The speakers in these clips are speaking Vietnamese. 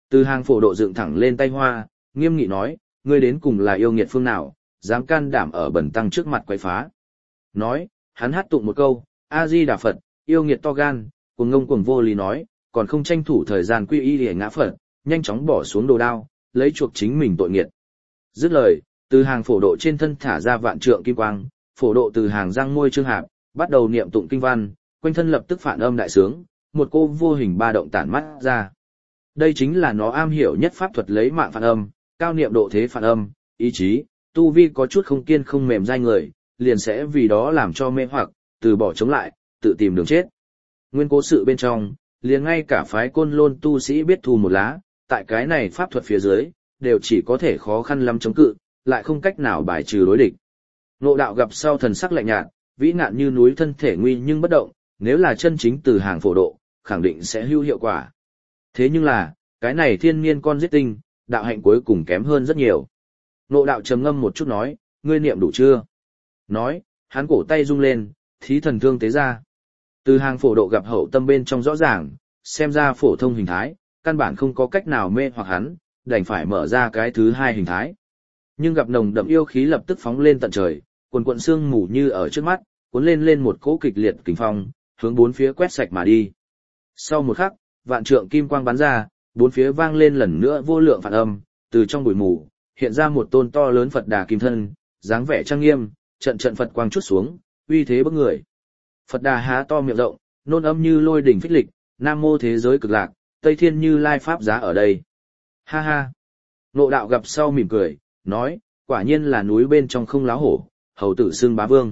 Từ hàng phổ độ dựng thẳng lên tay hoa, nghiêm nghị nói, ngươi đến cùng là yêu nghiệt phương nào, dám can đảm ở bẩn tăng trước mặt quấy phá. Nói, hắn hát tụng một câu, A-di-đà Phật, yêu nghiệt to gan, cuồng ngông cuồng vô lý nói, còn không tranh thủ thời gian quy y để ngã Phật, nhanh chóng bỏ xuống đồ đao, lấy chuộc chính mình tội nghiệt. Dứt lời, từ hàng phổ độ trên thân thả ra vạn trượng kim quang, phổ độ từ hàng răng môi trương hạp, bắt đầu niệm tụng kinh văn, quanh thân lập tức phản âm đại sướng, một cô vô hình ba động tản mắt ra. Đây chính là nó am hiểu nhất pháp thuật lấy mạng phản âm, cao niệm độ thế phản âm, ý chí, tu vi có chút không kiên không mềm dai người, liền sẽ vì đó làm cho mê hoặc, từ bỏ chống lại, tự tìm đường chết. Nguyên cố sự bên trong, liền ngay cả phái Côn Lôn tu sĩ biết thu một lá, tại cái này pháp thuật phía dưới, đều chỉ có thể khó khăn lắm chống cự, lại không cách nào bài trừ đối địch. Ngộ đạo gặp sau thần sắc lạnh nhạt, vĩ nạn như núi thân thể nguy nhưng bất động, nếu là chân chính từ hàng phổ độ, khẳng định sẽ hữu hiệu quả. Thế nhưng là, cái này thiên niên con giết tinh, đạo hạnh cuối cùng kém hơn rất nhiều. Ngộ đạo trầm ngâm một chút nói, ngươi niệm đủ chưa? Nói, hắn cổ tay rung lên, thí thần thương tế ra. Từ hàng phổ độ gặp hậu tâm bên trong rõ ràng, xem ra phổ thông hình thái, căn bản không có cách nào mê hoặc hắn, đành phải mở ra cái thứ hai hình thái. Nhưng gặp nồng đậm yêu khí lập tức phóng lên tận trời, quần quận sương mù như ở trước mắt, cuốn lên một cỗ kịch liệt kình phong, hướng bốn phía quét sạch mà đi. Sau một khắc, vạn trượng kim quang bắn ra, bốn phía vang lên lần nữa vô lượng phản âm, từ trong bụi mù, hiện ra một tôn to lớn Phật Đà kim thân, dáng vẻ trang nghiêm, trận trận Phật quang chút xuống, uy thế bức người. Phật Đà há to miệng rộng, nôn âm như lôi đỉnh phích lịch, nam mô thế giới cực lạc, tây thiên như lai pháp giá ở đây. Ha ha. Ngộ đạo gặp sau mỉm cười, nói, quả nhiên là núi bên trong không láo hổ, hầu tử xưng bá vương.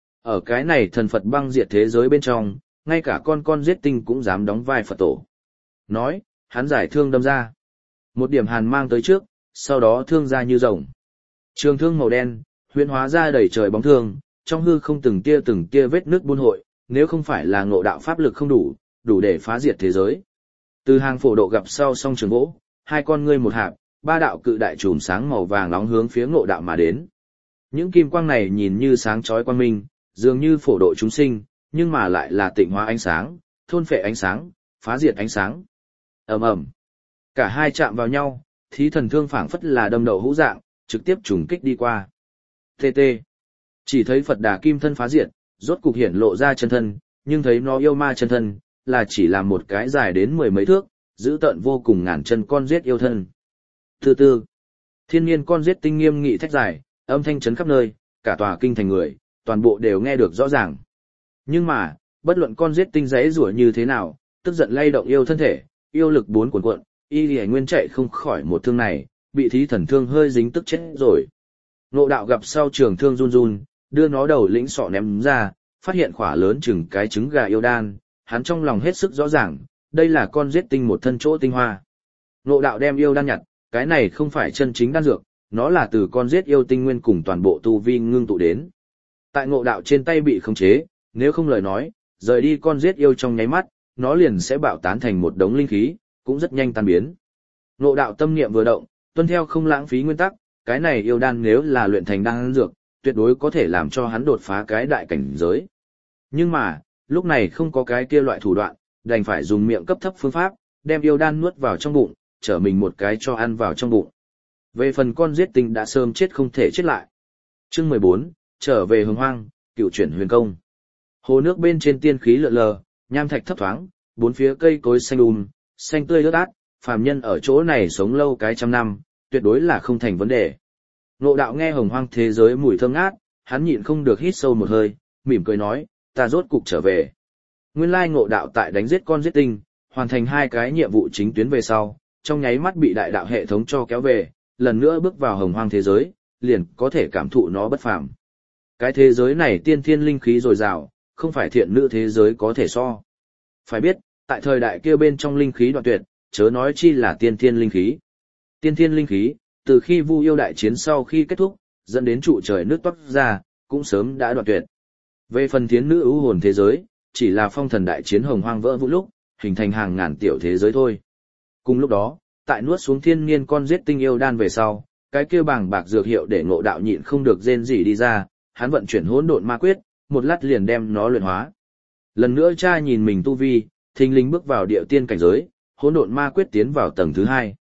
Ở cái này thần Phật băng diệt thế giới bên trong, ngay cả con giết tinh cũng dám đóng vai Phật tổ. Nói, hắn giải thương đâm ra. Một điểm hàn mang tới trước, sau đó thương ra như rồng. Trường thương màu đen, huyễn hóa ra đầy trời bóng thương, trong hư không từng tia vết nước buôn hội, nếu không phải là ngộ đạo pháp lực không đủ, đủ để phá diệt thế giới. Từ hàng phổ độ gặp sau song trường gỗ, hai con ngươi một hạp, ba đạo cự đại chùm sáng màu vàng nóng hướng phía ngộ đạo mà đến. Những kim quang này nhìn như sáng chói quang minh, dường như phổ độ chúng sinh, nhưng mà lại là tịnh hóa ánh sáng, thôn phệ ánh sáng, phá diệt ánh sáng. Ầm ầm. Cả hai chạm vào nhau, thí thần thương phảng phất là đâm đậu hũ dạng, trực tiếp trùng kích đi qua. TT. Chỉ thấy Phật Đà kim thân phá diệt, rốt cục hiển lộ ra chân thân, nhưng thấy nó yêu ma chân thân, là chỉ là một cái dài đến mười mấy thước, dữ tợn vô cùng ngàn chân con giết yêu thân. Từ từ, thiên nhiên con giết tinh nghiêm nghị thét dài, âm thanh chấn khắp nơi, cả tòa kinh thành người, toàn bộ đều nghe được rõ ràng. Nhưng mà, bất luận con giết tinh giấy rủa như thế nào, tức giận lay động yêu thân thể, yêu lực bốn cuộn cuộn, y lì nguyên chạy không khỏi một thương này, bị thí thần thương hơi dính tức chết rồi. Ngộ đạo gặp sau trường thương run run, đưa nó đầu lĩnh sọ ném ra, phát hiện khỏa lớn chừng cái trứng gà yêu đan, hắn trong lòng hết sức rõ ràng, đây là con giết tinh một thân chỗ tinh hoa. Ngộ đạo đem yêu đan nhặt, cái này không phải chân chính đan dược, nó là từ con giết yêu tinh nguyên cùng toàn bộ tu vi ngưng tụ đến. Tại ngộ đạo trên tay bị khống chế, nếu không lời nói, rời đi con giết yêu trong nháy mắt, nó liền sẽ bạo tán thành một đống linh khí, cũng rất nhanh tan biến. Ngộ đạo tâm niệm vừa động, tuân theo không lãng phí nguyên tắc, cái này yêu đan nếu là luyện thành đan dược, tuyệt đối có thể làm cho hắn đột phá cái đại cảnh giới. Nhưng mà, lúc này không có cái kia loại thủ đoạn, đành phải dùng miệng cấp thấp phương pháp, đem yêu đan nuốt vào trong bụng, trở mình một cái cho ăn vào trong bụng. Về phần con giết tinh đã sớm chết không thể chết lại. Chương 14, trở về Hồng Hoang, cựu chuyển huyền công. Hồ nước bên trên tiên khí lượn lờ, nham thạch thấp thoáng, bốn phía cây cối xanh xanh tươi ướt át, phàm nhân ở chỗ này sống lâu cái trăm năm, tuyệt đối là không thành vấn đề. Ngộ đạo nghe Hồng Hoang thế giới mùi thơm ngát, hắn nhịn không được hít sâu một hơi, mỉm cười nói, ta rốt cục trở về. Nguyên lai ngộ đạo tại đánh giết con giết tinh, hoàn thành hai cái nhiệm vụ chính tuyến về sau, trong nháy mắt bị đại đạo hệ thống cho kéo về, lần nữa bước vào Hồng Hoang thế giới, liền có thể cảm thụ nó bất phàm. Cái thế giới này tiên thiên linh khí dồi dào, không phải thiện nữ thế giới có thể so. Phải biết, tại thời đại kia bên trong linh khí đoạn tuyệt, chớ nói chi là tiên thiên linh khí. Tiên thiên linh khí, từ khi Vu Yêu đại chiến sau khi kết thúc, dẫn đến trụ trời nước toát ra, cũng sớm đã đoạn tuyệt. Về phần thiến nữ ưu hồn thế giới, chỉ là phong thần đại chiến Hồng Hoang vỡ vụn lúc, hình thành hàng ngàn tiểu thế giới thôi. Cùng lúc đó, tại nuốt xuống thiên niên con giết tinh yêu đan về sau, cái kia bàng bạc dược hiệu để ngộ đạo nhịn không được rên rỉ đi ra, hắn vận chuyển hỗn độn ma quyết, một lát liền đem nó luyện hóa. Lần nữa cha nhìn mình tu vi, thình lình bước vào địa tiên cảnh giới, hỗn độn ma quyết tiến vào tầng thứ 2.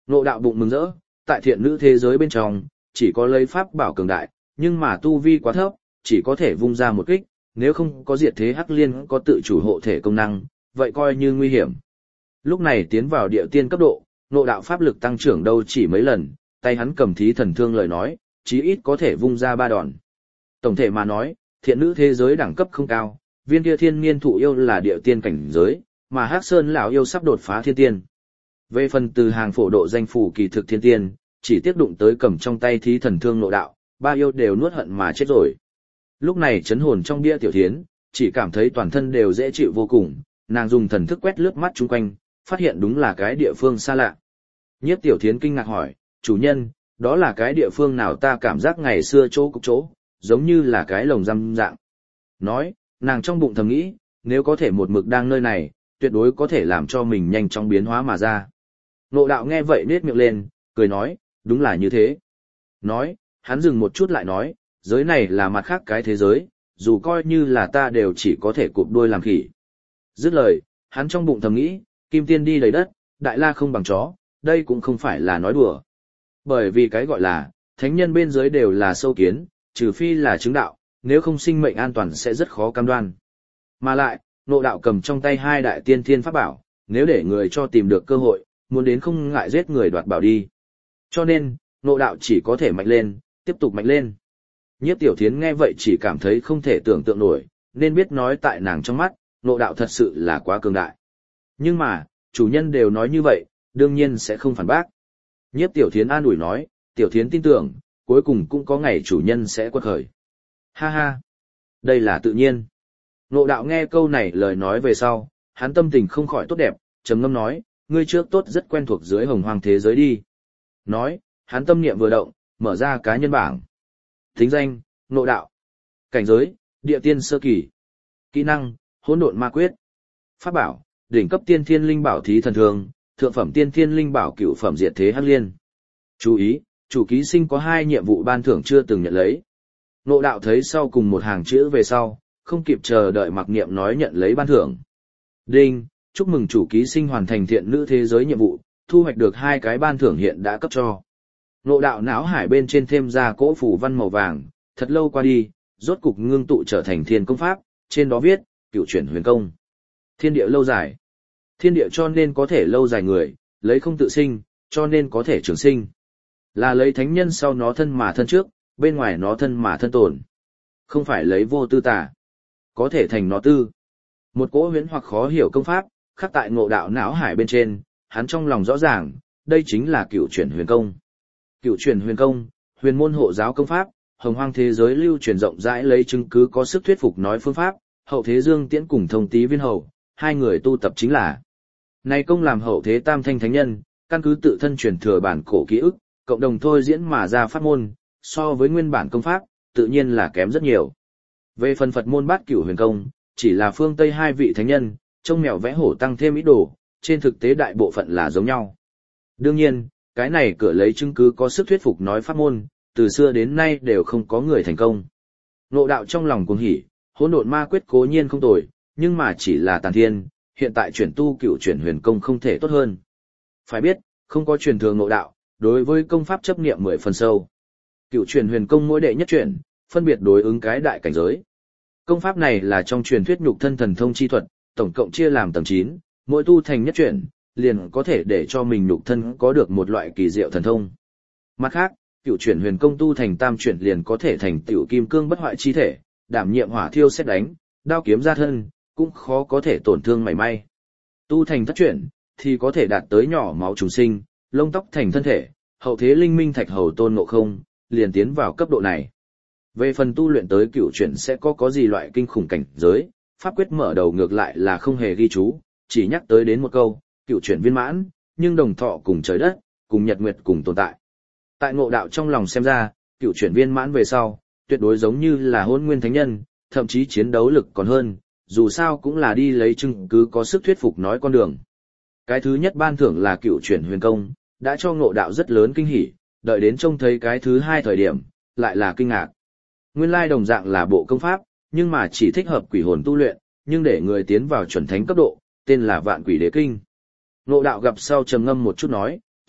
Ngộ đạo bụng mừng rỡ, tại thiện nữ thế giới bên trong, chỉ có lấy pháp bảo cường đại, nhưng mà tu vi quá thấp, chỉ có thể vung ra một kích, nếu không có diệt thế hắc liên có tự chủ hộ thể công năng, vậy coi như nguy hiểm. Lúc này tiến vào địa tiên cấp độ, ngộ đạo pháp lực tăng trưởng đâu chỉ mấy lần, tay hắn cầm thí thần thương lời nói, chí ít có thể vung ra 3 đòn. Tổng thể mà nói, thiện nữ thế giới đẳng cấp không cao, viên kia thiên niên thụ yêu là địa tiên cảnh giới, mà Hắc Sơn lão yêu sắp đột phá thiên tiên. Về phần từ hàng phổ độ danh phủ kỳ thực thiên tiên, chỉ tiếc đụng tới cầm trong tay thí thần thương ngộ đạo, 3 yêu đều nuốt hận mà chết rồi. Lúc này chấn hồn trong bia tiểu thiến, chỉ cảm thấy toàn thân đều dễ chịu vô cùng, nàng dùng thần thức quét lướt mắt chung quanh, phát hiện đúng là cái địa phương xa lạ. Nhiếp tiểu thiến kinh ngạc hỏi, chủ nhân, đó là cái địa phương nào ta cảm giác ngày xưa chỗ cục chỗ, giống như là cái lồng giam dạng. Nói, nàng trong bụng thầm nghĩ, nếu có thể một mực đang nơi này, tuyệt đối có thể làm cho mình nhanh chóng biến hóa mà ra. Ngộ đạo nghe vậy nết miệng lên, cười nói, đúng là như thế. Nói, hắn dừng một chút lại nói, giới này là mặt khác cái thế giới, dù coi như là ta đều chỉ có thể cụp đuôi làm khỉ. Dứt lời, hắn trong bụng thầm nghĩ, kim tiên đi đầy đất, đại la không bằng chó, đây cũng không phải là nói đùa. Bởi vì cái gọi là, thánh nhân bên dưới đều là sâu kiến, trừ phi là chứng đạo, nếu không sinh mệnh an toàn sẽ rất khó cam đoan. Mà lại, ngộ đạo cầm trong tay 2 đại tiên thiên pháp bảo, nếu để người cho tìm được cơ hội, muốn đến không ngại giết người đoạt bảo đi. Cho nên, ngộ đạo chỉ có thể mạnh lên, tiếp tục mạnh lên. Nhiếp tiểu thiến nghe vậy chỉ cảm thấy không thể tưởng tượng nổi, nên biết nói tại nàng trong mắt, ngộ đạo thật sự là quá cường đại. Nhưng mà, chủ nhân đều nói như vậy, đương nhiên sẽ không phản bác. Nhiếp tiểu thiến an ủi nói, tiểu thiến tin tưởng, cuối cùng cũng có ngày chủ nhân sẽ quật khởi. Ha ha, đây là tự nhiên. Ngộ đạo nghe câu này lời nói về sau, hắn tâm tình không khỏi tốt đẹp, trầm ngâm nói, ngươi trước tốt rất quen thuộc dưới hồng hoang thế giới đi. Nói, hắn tâm niệm vừa động, mở ra cá nhân bảng. Thính danh, ngộ đạo. Cảnh giới, địa tiên sơ kỳ. Kỹ năng, hỗn độn ma quyết. Pháp bảo, đỉnh cấp tiên thiên linh bảo thí thần thương, thượng phẩm tiên thiên linh bảo cửu phẩm diệt thế hắc liên. Chú ý, chủ ký sinh có 2 nhiệm vụ ban thưởng chưa từng nhận lấy. Ngộ đạo thấy sau cùng một hàng chữ về sau, không kịp chờ đợi mặc niệm nói nhận lấy ban thưởng. Đinh, chúc mừng chủ ký sinh hoàn thành thiện nữ thế giới nhiệm vụ, thu hoạch được 2 cái ban thưởng hiện đã cấp cho. Ngộ đạo não hải bên trên thêm ra cỗ phủ văn màu vàng, thật lâu qua đi, rốt cục ngưng tụ trở thành thiên công pháp, trên đó viết, cửu chuyển huyền công. Thiên địa lâu dài. Thiên địa cho nên có thể lâu dài người, lấy không tự sinh, cho nên có thể trường sinh. Là lấy thánh nhân sau nó thân mà thân trước, bên ngoài nó thân mà thân tồn. Không phải lấy vô tư tà, có thể thành nó tư. Một cỗ huyễn hoặc khó hiểu công pháp, khắc tại ngộ đạo não hải bên trên, hắn trong lòng rõ ràng, đây chính là cửu chuyển huyền công. Cửu chuyển huyền công, huyền môn hộ giáo công pháp, hồng hoang thế giới lưu truyền rộng rãi lấy chứng cứ có sức thuyết phục nói phương pháp, hậu thế Dương Tiễn cùng Thông Tý Viên Hầu, 2 người tu tập chính là. Này công làm hậu thế tam thanh thánh nhân, căn cứ tự thân truyền thừa bản cổ ký ức, cộng đồng thôi diễn mà ra pháp môn, so với nguyên bản công pháp, tự nhiên là kém rất nhiều. Về phần Phật môn bát cửu huyền công, chỉ là phương Tây 2 vị thánh nhân, trông mèo vẽ hổ tăng thêm ý đồ, trên thực tế đại bộ phận là giống nhau. Đương nhiên, cái này cửa lấy chứng cứ có sức thuyết phục nói pháp môn, từ xưa đến nay đều không có người thành công. Ngộ đạo trong lòng cuồng hỉ, hỗn độn ma quyết cố nhiên không tồi, nhưng mà chỉ là tàn thiên, hiện tại chuyển tu cửu chuyển huyền công không thể tốt hơn. Phải biết, không có truyền thừa ngộ đạo, đối với công pháp chấp niệm 10 phần sâu. Cửu chuyển huyền công mỗi đệ nhất chuyển, phân biệt đối ứng cái đại cảnh giới. Công pháp này là trong truyền thuyết nhục thân thần thông chi thuật, tổng cộng chia làm tầng 9, mỗi tu thành nhất chuyển, liền có thể để cho mình nhục thân có được một loại kỳ diệu thần thông. Mặt khác, cửu chuyển huyền công tu thành tam chuyển liền có thể thành tiểu kim cương bất hoại chi thể, đảm nhiệm hỏa thiêu sét đánh, đao kiếm ra thân, cũng khó có thể tổn thương mảy may. Tu thành thất chuyển, thì có thể đạt tới nhỏ máu trùng sinh, lông tóc thành thân thể, hậu thế linh minh thạch hầu tôn ngộ không, liền tiến vào cấp độ này. Về phần tu luyện tới cửu chuyển sẽ có gì loại kinh khủng cảnh giới, pháp quyết mở đầu ngược lại là không hề ghi chú, chỉ nhắc tới đến một câu, cửu chuyển viên mãn, nhưng đồng thọ cùng trời đất, cùng nhật nguyệt cùng tồn tại. Tại ngộ đạo trong lòng xem ra, cửu chuyển viên mãn về sau, tuyệt đối giống như là hôn nguyên thánh nhân, thậm chí chiến đấu lực còn hơn, dù sao cũng là đi lấy chứng cứ có sức thuyết phục nói con đường. Cái thứ nhất ban thưởng là cửu chuyển huyền công, đã cho ngộ đạo rất lớn kinh hỉ, đợi đến trông thấy cái thứ 2 thời điểm, lại là kinh ngạc. Nguyên lai đồng dạng là bộ công pháp, nhưng mà chỉ thích hợp quỷ hồn tu luyện, nhưng để người tiến vào chuẩn thánh cấp độ, tên là Vạn Quỷ Đế Kinh. Ngộ đạo gặp sau trầm ngâm một chút nói,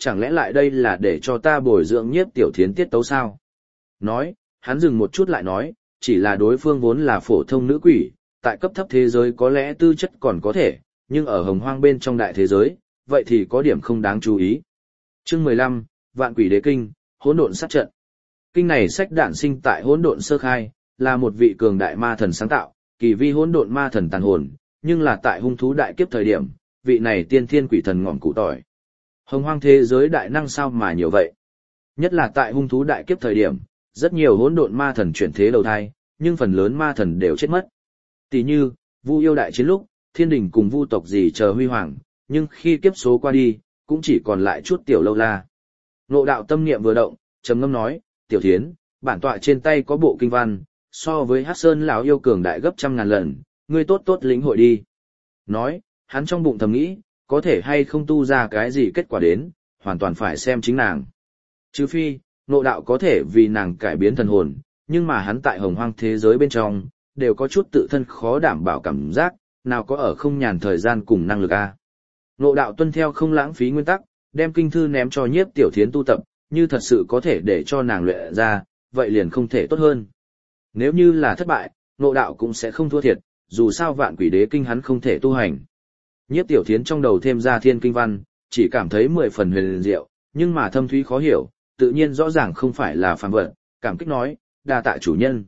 chẳng lẽ lại đây là để cho ta bồi dưỡng Nhiếp Tiểu Thiến tiết tấu sao? Nói, hắn dừng một chút lại nói, chỉ là đối phương vốn là phổ thông nữ quỷ, tại cấp thấp thế giới có lẽ tư chất còn có thể, nhưng ở hồng hoang bên trong đại thế giới, vậy thì có điểm không đáng chú ý. Chương 15, Vạn Quỷ Đế Kinh, Hỗn Độn Sát Trận. Kinh này sách đản sinh tại hỗn độn sơ khai, là một vị cường đại ma thần sáng tạo, kỳ vi hỗn độn ma thần tàn hồn, nhưng là tại hung thú đại kiếp thời điểm, vị này tiên thiên quỷ thần ngọn cụ tỏi. Hồng hoang thế giới đại năng sao mà nhiều vậy? Nhất là tại hung thú đại kiếp thời điểm, rất nhiều hỗn độn ma thần chuyển thế đầu thai, nhưng phần lớn ma thần đều chết mất. Tỷ như, Vu yêu đại chiến lúc, thiên đình cùng vu tộc gì chờ huy hoàng, nhưng khi kiếp số qua đi, cũng chỉ còn lại chút tiểu lâu la. Ngộ đạo tâm niệm vừa động, trầm ngâm nói, Tiểu Thiến, bản tọa trên tay có bộ kinh văn, so với Hắc Sơn lão yêu cường đại gấp 100.000 lần, ngươi tốt tốt lĩnh hội đi. Nói, hắn trong bụng thầm nghĩ, có thể hay không tu ra cái gì kết quả đến, hoàn toàn phải xem chính nàng. Trừ phi, ngộ đạo có thể vì nàng cải biến thần hồn, nhưng mà hắn tại hồng hoang thế giới bên trong, đều có chút tự thân khó đảm bảo cảm giác, nào có ở không nhàn thời gian cùng năng lực a. Ngộ đạo tuân theo không lãng phí nguyên tắc, đem kinh thư ném cho Nhiếp Tiểu Thiến tu tập, như thật sự có thể để cho nàng luyện ra, vậy liền không thể tốt hơn. Nếu như là thất bại, ngộ đạo cũng sẽ không thua thiệt, dù sao Vạn Quỷ Đế Kinh hắn không thể tu hành. Nhiếp Tiểu Thiến trong đầu thêm ra thiên kinh văn, chỉ cảm thấy 10 phần huyền diệu, nhưng mà thâm thúy khó hiểu, tự nhiên rõ ràng không phải là phàm vật, cảm kích nói, đa tạ chủ nhân.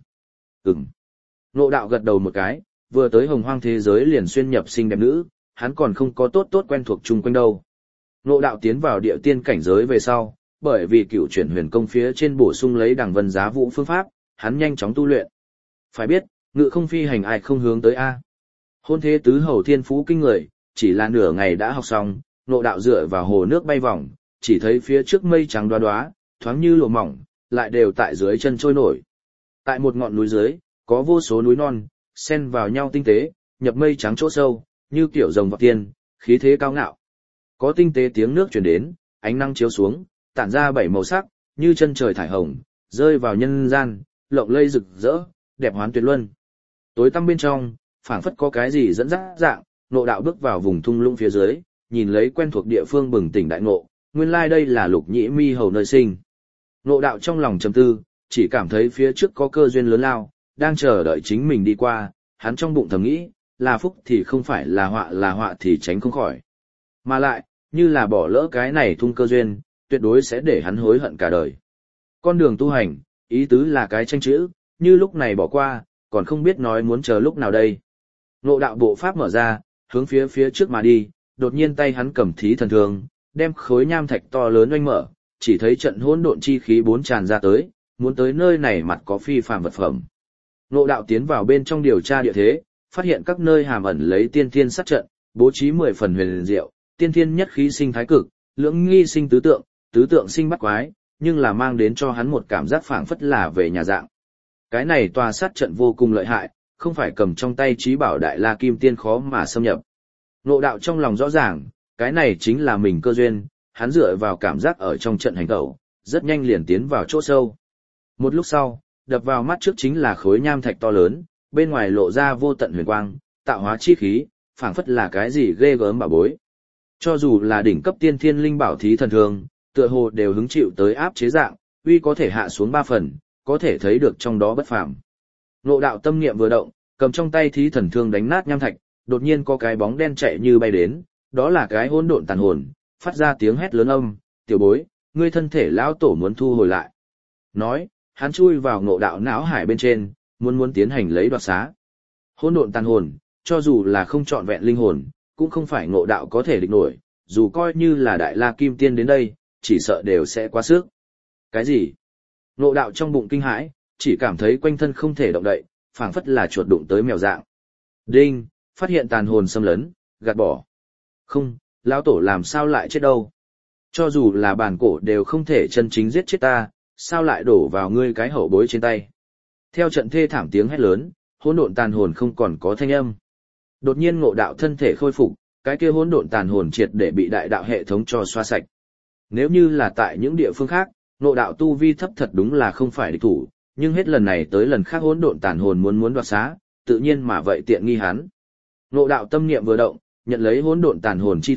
Ngộ đạo gật đầu một cái, vừa tới hồng hoang thế giới liền xuyên nhập xinh đẹp nữ, hắn còn không có tốt quen thuộc chung quanh đâu. Ngộ đạo tiến vào địa tiên cảnh giới về sau, bởi vì cựu chuyển huyền công phía trên bổ sung lấy đằng vân giá vũ phương pháp, hắn nhanh chóng tu luyện. Phải biết, ngự không phi hành ai không hướng tới A. Hôn thế tứ hầu thiên phú kinh người, chỉ là nửa ngày đã học xong, ngộ đạo dựa vào hồ nước bay vòng, chỉ thấy phía trước mây trắng đoá đoá, thoáng như lụa mỏng, lại đều tại dưới chân trôi nổi. Tại một ngọn núi dưới, có vô số núi non, xen vào nhau tinh tế, nhập mây trắng chỗ sâu, như kiểu rồng vọt tiên, khí thế cao ngạo. Có tinh tế tiếng nước truyền đến, ánh nắng chiếu xuống, tản ra 7 màu sắc, như chân trời thải hồng, rơi vào nhân gian, lộng lây rực rỡ, đẹp hoán tuyệt luân. Tối tăm bên trong, phảng phất có cái gì dẫn dắt dạng, ngộ đạo bước vào vùng thung lũng phía dưới, nhìn lấy quen thuộc địa phương bừng tỉnh đại ngộ, nguyên lai đây là Lục Nhĩ Mi hầu nơi sinh. Ngộ đạo trong lòng trầm tư, chỉ cảm thấy phía trước có cơ duyên lớn lao, đang chờ đợi chính mình đi qua, hắn trong bụng thầm nghĩ, là phúc thì không phải là họa thì tránh không khỏi. Mà lại, như là bỏ lỡ cái này thung cơ duyên, tuyệt đối sẽ để hắn hối hận cả đời. Con đường tu hành, ý tứ là cái tranh chữ, như lúc này bỏ qua, còn không biết nói muốn chờ lúc nào đây. Ngộ đạo bộ pháp mở ra, hướng phía trước mà đi, đột nhiên tay hắn cầm thí thần thương, đem khối nham thạch to lớn oanh mở, chỉ thấy trận hỗn độn chi khí bốn tràn ra tới, muốn tới nơi này mặt có phi phàm vật phẩm. Ngộ đạo tiến vào bên trong điều tra địa thế, phát hiện các nơi hàm ẩn lấy tiên thiên sát trận, bố trí 10 phần huyền diệu, tiên thiên nhất khí sinh thái cực, lưỡng nghi sinh tứ tượng sinh bắt quái, nhưng là mang đến cho hắn một cảm giác phảng phất là về nhà dạng. Cái này tòa sát trận vô cùng lợi hại, không phải cầm trong tay trí bảo đại la kim tiên khó mà xâm nhập. Ngộ đạo trong lòng rõ ràng, cái này chính là mình cơ duyên, hắn dựa vào cảm giác ở trong trận hành tẩu, rất nhanh liền tiến vào chỗ sâu. Một lúc sau, đập vào mắt trước chính là khối nham thạch to lớn, bên ngoài lộ ra vô tận huyền quang, tạo hóa chi khí, phảng phất là cái gì ghê gớm bảo bối. Cho dù là đỉnh cấp tiên thiên linh bảo thí thần thương, tựa hồ đều hứng chịu tới áp chế dạng, uy có thể hạ xuống 3 phần, có thể thấy được trong đó bất phàm. Ngộ đạo tâm niệm vừa động, cầm trong tay thí thần thương đánh nát nham thạch, đột nhiên có cái bóng đen chạy như bay đến, đó là cái hỗn độn tàn hồn, phát ra tiếng hét lớn âm, "Tiểu bối, ngươi thân thể lão tổ muốn thu hồi lại." Nói, hắn chui vào ngộ đạo não hải bên trên, muốn tiến hành lấy đoạt xá. Hỗn độn tàn hồn, cho dù là không trọn vẹn linh hồn, cũng không phải ngộ đạo có thể địch nổi, dù coi như là đại la kim tiên đến đây, chỉ sợ đều sẽ quá sức. Cái gì? Ngộ đạo trong bụng kinh hãi, chỉ cảm thấy quanh thân không thể động đậy, phảng phất là chuột đụng tới mèo dạng. Đinh, phát hiện tàn hồn xâm lấn, gạt bỏ. Không, lão tổ làm sao lại chết đâu? Cho dù là bản cổ đều không thể chân chính giết chết ta, sao lại đổ vào ngươi cái hậu bối trên tay? Theo trận thê thảm tiếng hét lớn, hỗn độn tàn hồn không còn có thanh âm. Đột nhiên ngộ đạo thân thể khôi phục, cái kia hỗn độn tàn hồn triệt để bị đại đạo hệ thống cho xoa sạch. Nếu như là tại những địa phương khác, ngộ đạo tu vi thấp thật đúng là không phải địch thủ, nhưng hết lần này tới lần khác hỗn độn tàn hồn muốn đoạt xá, tự nhiên mà vậy tiện nghi hắn. Ngộ đạo tâm niệm vừa động, nhận lấy hỗn độn tàn hồn chi thức,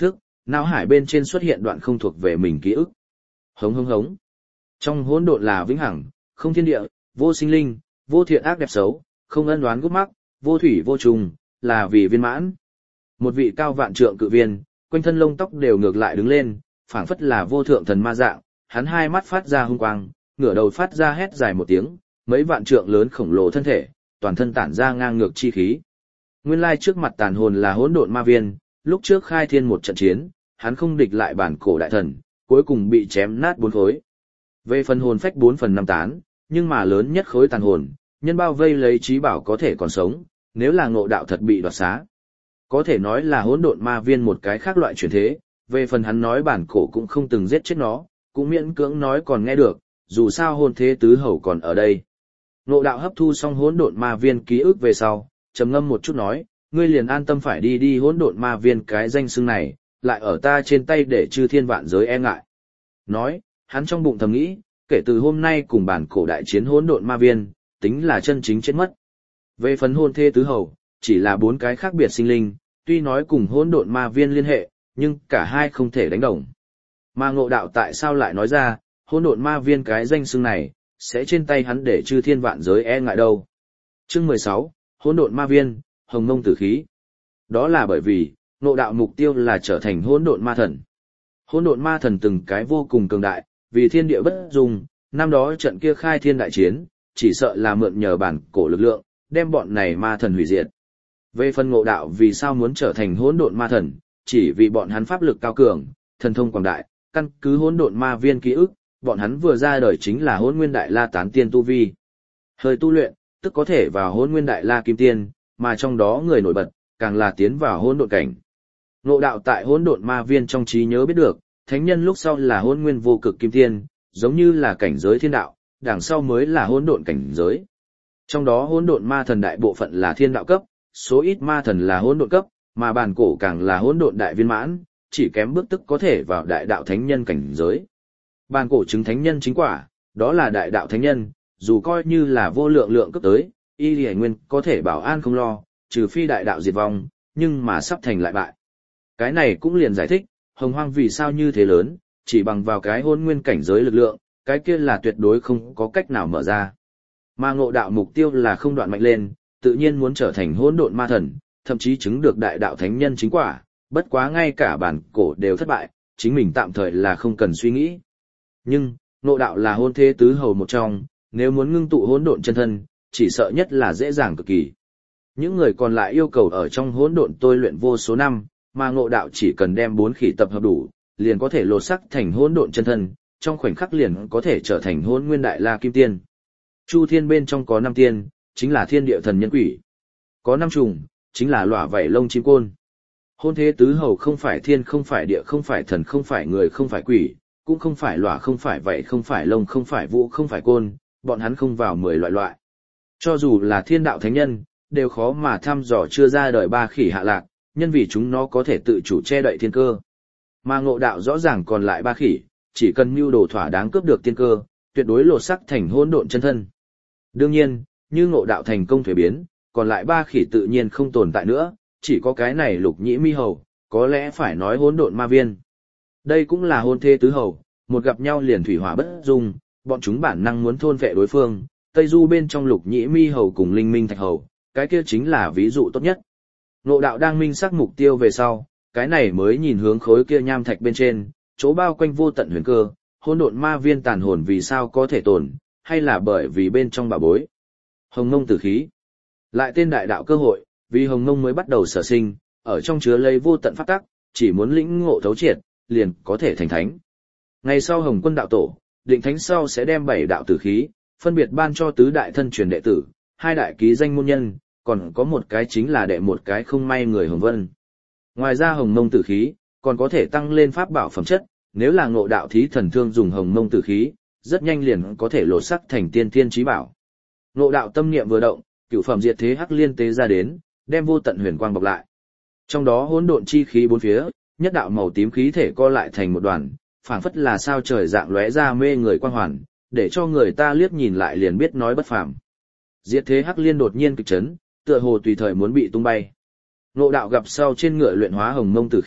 Não hải bên trên xuất hiện đoạn không thuộc về mình ký ức. Hống hống hống. Trong hỗn độn là vĩnh hằng, không thiên địa, vô sinh linh, vô thiện ác đẹp xấu, không ân oán gút mắc, vô thủy vô trùng, là vì viên mãn. Một vị cao vạn trượng cự viên, quanh thân lông tóc đều ngược lại đứng lên, phảng phất là vô thượng thần ma dạng, hắn hai mắt phát ra hung quang, ngửa đầu phát ra hét dài một tiếng, mấy vạn trượng lớn khổng lồ thân thể, toàn thân tản ra ngang ngược chi khí. Nguyên lai trước mặt tàn hồn là hỗn độn ma viên, lúc trước khai thiên một trận chiến, hắn không địch lại bản cổ đại thần, cuối cùng bị chém nát 4 khối. Về phần hồn phách 4 phần 5 tán, nhưng mà lớn nhất khối tàn hồn, nhân bao vây lấy trí bảo có thể còn sống, nếu là ngộ đạo thật bị đoạt xá. Có thể nói là hỗn độn ma viên một cái khác loại chuyển thế, về phần hắn nói bản cổ cũng không từng giết chết nó, cũng miễn cưỡng nói còn nghe được, dù sao hồn thế tứ hầu còn ở đây. Ngộ đạo hấp thu xong hỗn độn ma viên ký ức về sau, trầm ngâm một chút nói, ngươi liền an tâm phải đi hỗn độn ma viên cái danh xưng này, lại ở ta trên tay để chư thiên vạn giới e ngại. Nói, hắn trong bụng thầm nghĩ, kể từ hôm nay cùng bản cổ đại chiến hỗn độn ma viên, tính là chân chính chết mất. Về phần hôn thê tứ hầu, chỉ là 4 cái khác biệt sinh linh, tuy nói cùng hỗn độn ma viên liên hệ, nhưng cả hai không thể đánh đồng. Mà ngộ đạo tại sao lại nói ra, hỗn độn ma viên cái danh xưng này, sẽ trên tay hắn để chư thiên vạn giới e ngại đâu. Chương 16, hỗn độn ma viên, hồng mông tử khí. Đó là bởi vì, ngộ đạo mục tiêu là trở thành hỗn độn ma thần. Hỗn độn ma thần từng cái vô cùng cường đại, vì thiên địa bất dung, năm đó trận kia khai thiên đại chiến, chỉ sợ là mượn nhờ bản cổ lực lượng, đem bọn này ma thần hủy diệt. Về phần ngộ đạo vì sao muốn trở thành hỗn độn ma thần, chỉ vì bọn hắn pháp lực cao cường, thần thông quảng đại, căn cứ hỗn độn ma viên ký ức, bọn hắn vừa ra đời chính là hỗn nguyên đại la tán tiên tu vi. Hơi tu luyện, tức có thể vào hỗn nguyên đại la kim tiên, mà trong đó người nổi bật, càng là tiến vào hỗn độn cảnh. Ngộ đạo tại hỗn độn ma viên trong trí nhớ biết được, thánh nhân lúc sau là hỗn nguyên vô cực kim tiên, giống như là cảnh giới thiên đạo, đằng sau mới là hỗn độn cảnh giới. Trong đó hỗn độn ma thần đại bộ phận là thiên đạo cấp, số ít ma thần là hỗn độn cấp, mà bản cổ càng là hỗn độn đại viên mãn, chỉ kém bước tức có thể vào đại đạo thánh nhân cảnh giới. Bản cổ chứng thánh nhân chính quả, đó là đại đạo thánh nhân, dù coi như là vô lượng lượng cấp tới, y lì nguyên có thể bảo an không lo, trừ phi đại đạo diệt vong, nhưng mà sắp thành lại bại. Cái này cũng liền giải thích, hồng hoang vì sao như thế lớn, chỉ bằng vào cái hôn nguyên cảnh giới lực lượng, cái kia là tuyệt đối không có cách nào mở ra. Mà ngộ đạo mục tiêu là không đoạn mạnh lên, tự nhiên muốn trở thành hỗn độn ma thần, thậm chí chứng được đại đạo thánh nhân chính quả, bất quá ngay cả bản cổ đều thất bại, chính mình tạm thời là không cần suy nghĩ. Nhưng, ngộ đạo là hôn thế tứ hầu một trong, nếu muốn ngưng tụ hỗn độn chân thân, chỉ sợ nhất là dễ dàng cực kỳ. Những người còn lại yêu cầu ở trong hỗn độn tôi luyện vô số năm, mà ngộ đạo chỉ cần đem 4 khỉ tập hợp đủ, liền có thể lột sắc thành hỗn độn chân thân, trong khoảnh khắc liền có thể trở thành hỗn nguyên đại la kim tiên. Chu thiên bên trong có 5 tiên, chính là thiên địa thần nhân quỷ. Có 5 trùng, chính là lỏa vảy lông chim côn. Hôn thế tứ hầu không phải thiên không phải địa không phải thần không phải người không phải quỷ, cũng không phải lỏa không phải vảy không phải lông không phải vũ không phải côn, bọn hắn không vào 10 loại. Cho dù là thiên đạo thánh nhân, đều khó mà thăm dò chưa ra đời 3 khỉ hạ lạc, nhân vì chúng nó có thể tự chủ che đậy thiên cơ. Mà ngộ đạo rõ ràng còn lại 3 khỉ, chỉ cần mưu đồ thỏa đáng cướp được thiên cơ, tuyệt đối lột sắc thành hỗn độn chân thân. Đương nhiên, như ngộ đạo thành công thuế biến, còn lại 3 khỉ tự nhiên không tồn tại nữa, chỉ có cái này lục nhĩ mi hầu, có lẽ phải nói hỗn độn ma viên. Đây cũng là hôn thê tứ hầu, một gặp nhau liền thủy hỏa bất dung, bọn chúng bản năng muốn thôn vệ đối phương, Tây Du bên trong lục nhĩ mi hầu cùng linh minh thạch hầu, cái kia chính là ví dụ tốt nhất. Ngộ đạo đang minh xác mục tiêu về sau, cái này mới nhìn hướng khối kia nham thạch bên trên, chỗ bao quanh vô tận huyền cơ, hỗn độn ma viên tàn hồn vì sao có thể tồn, hay là bởi vì bên trong bảo bối. Hồng Mông tử khí, lại tên đại đạo cơ hội, vì Hồng Mông mới bắt đầu sở sinh, ở trong chứa lấy vô tận pháp tắc, chỉ muốn lĩnh ngộ thấu triệt, liền có thể thành thánh. Ngày sau Hồng Quân đạo tổ, định thánh sau sẽ đem 7 đạo tử khí, phân biệt ban cho tứ đại thân truyền đệ tử, 2 đại ký danh môn nhân, còn có một cái chính là đệ một cái không may người Hồng Vân. Ngoài ra Hồng Mông tử khí, còn có thể tăng lên pháp bảo phẩm chất, nếu là ngộ đạo thí thần thương dùng Hồng Mông tử khí, rất nhanh liền có thể lột sắc thành tiên thiên chí bảo. Ngộ đạo tâm niệm vừa động, cửu phẩm diệt thế hắc liên tế ra đến, đem vô tận huyền quang bọc lại. Trong đó hỗn độn chi khí bốn phía, nhất đạo màu tím khí thể co lại thành một đoàn, phảng phất là sao trời dạng lóe ra mê người quang hoàn, để cho người ta liếc nhìn lại liền biết nói bất phàm. Diệt thế hắc liên đột nhiên kịch chấn, tựa hồ tùy thời muốn bị tung bay. Ngộ đạo gặp sau trên ngựa luyện hóa Hồng Mông tử khí,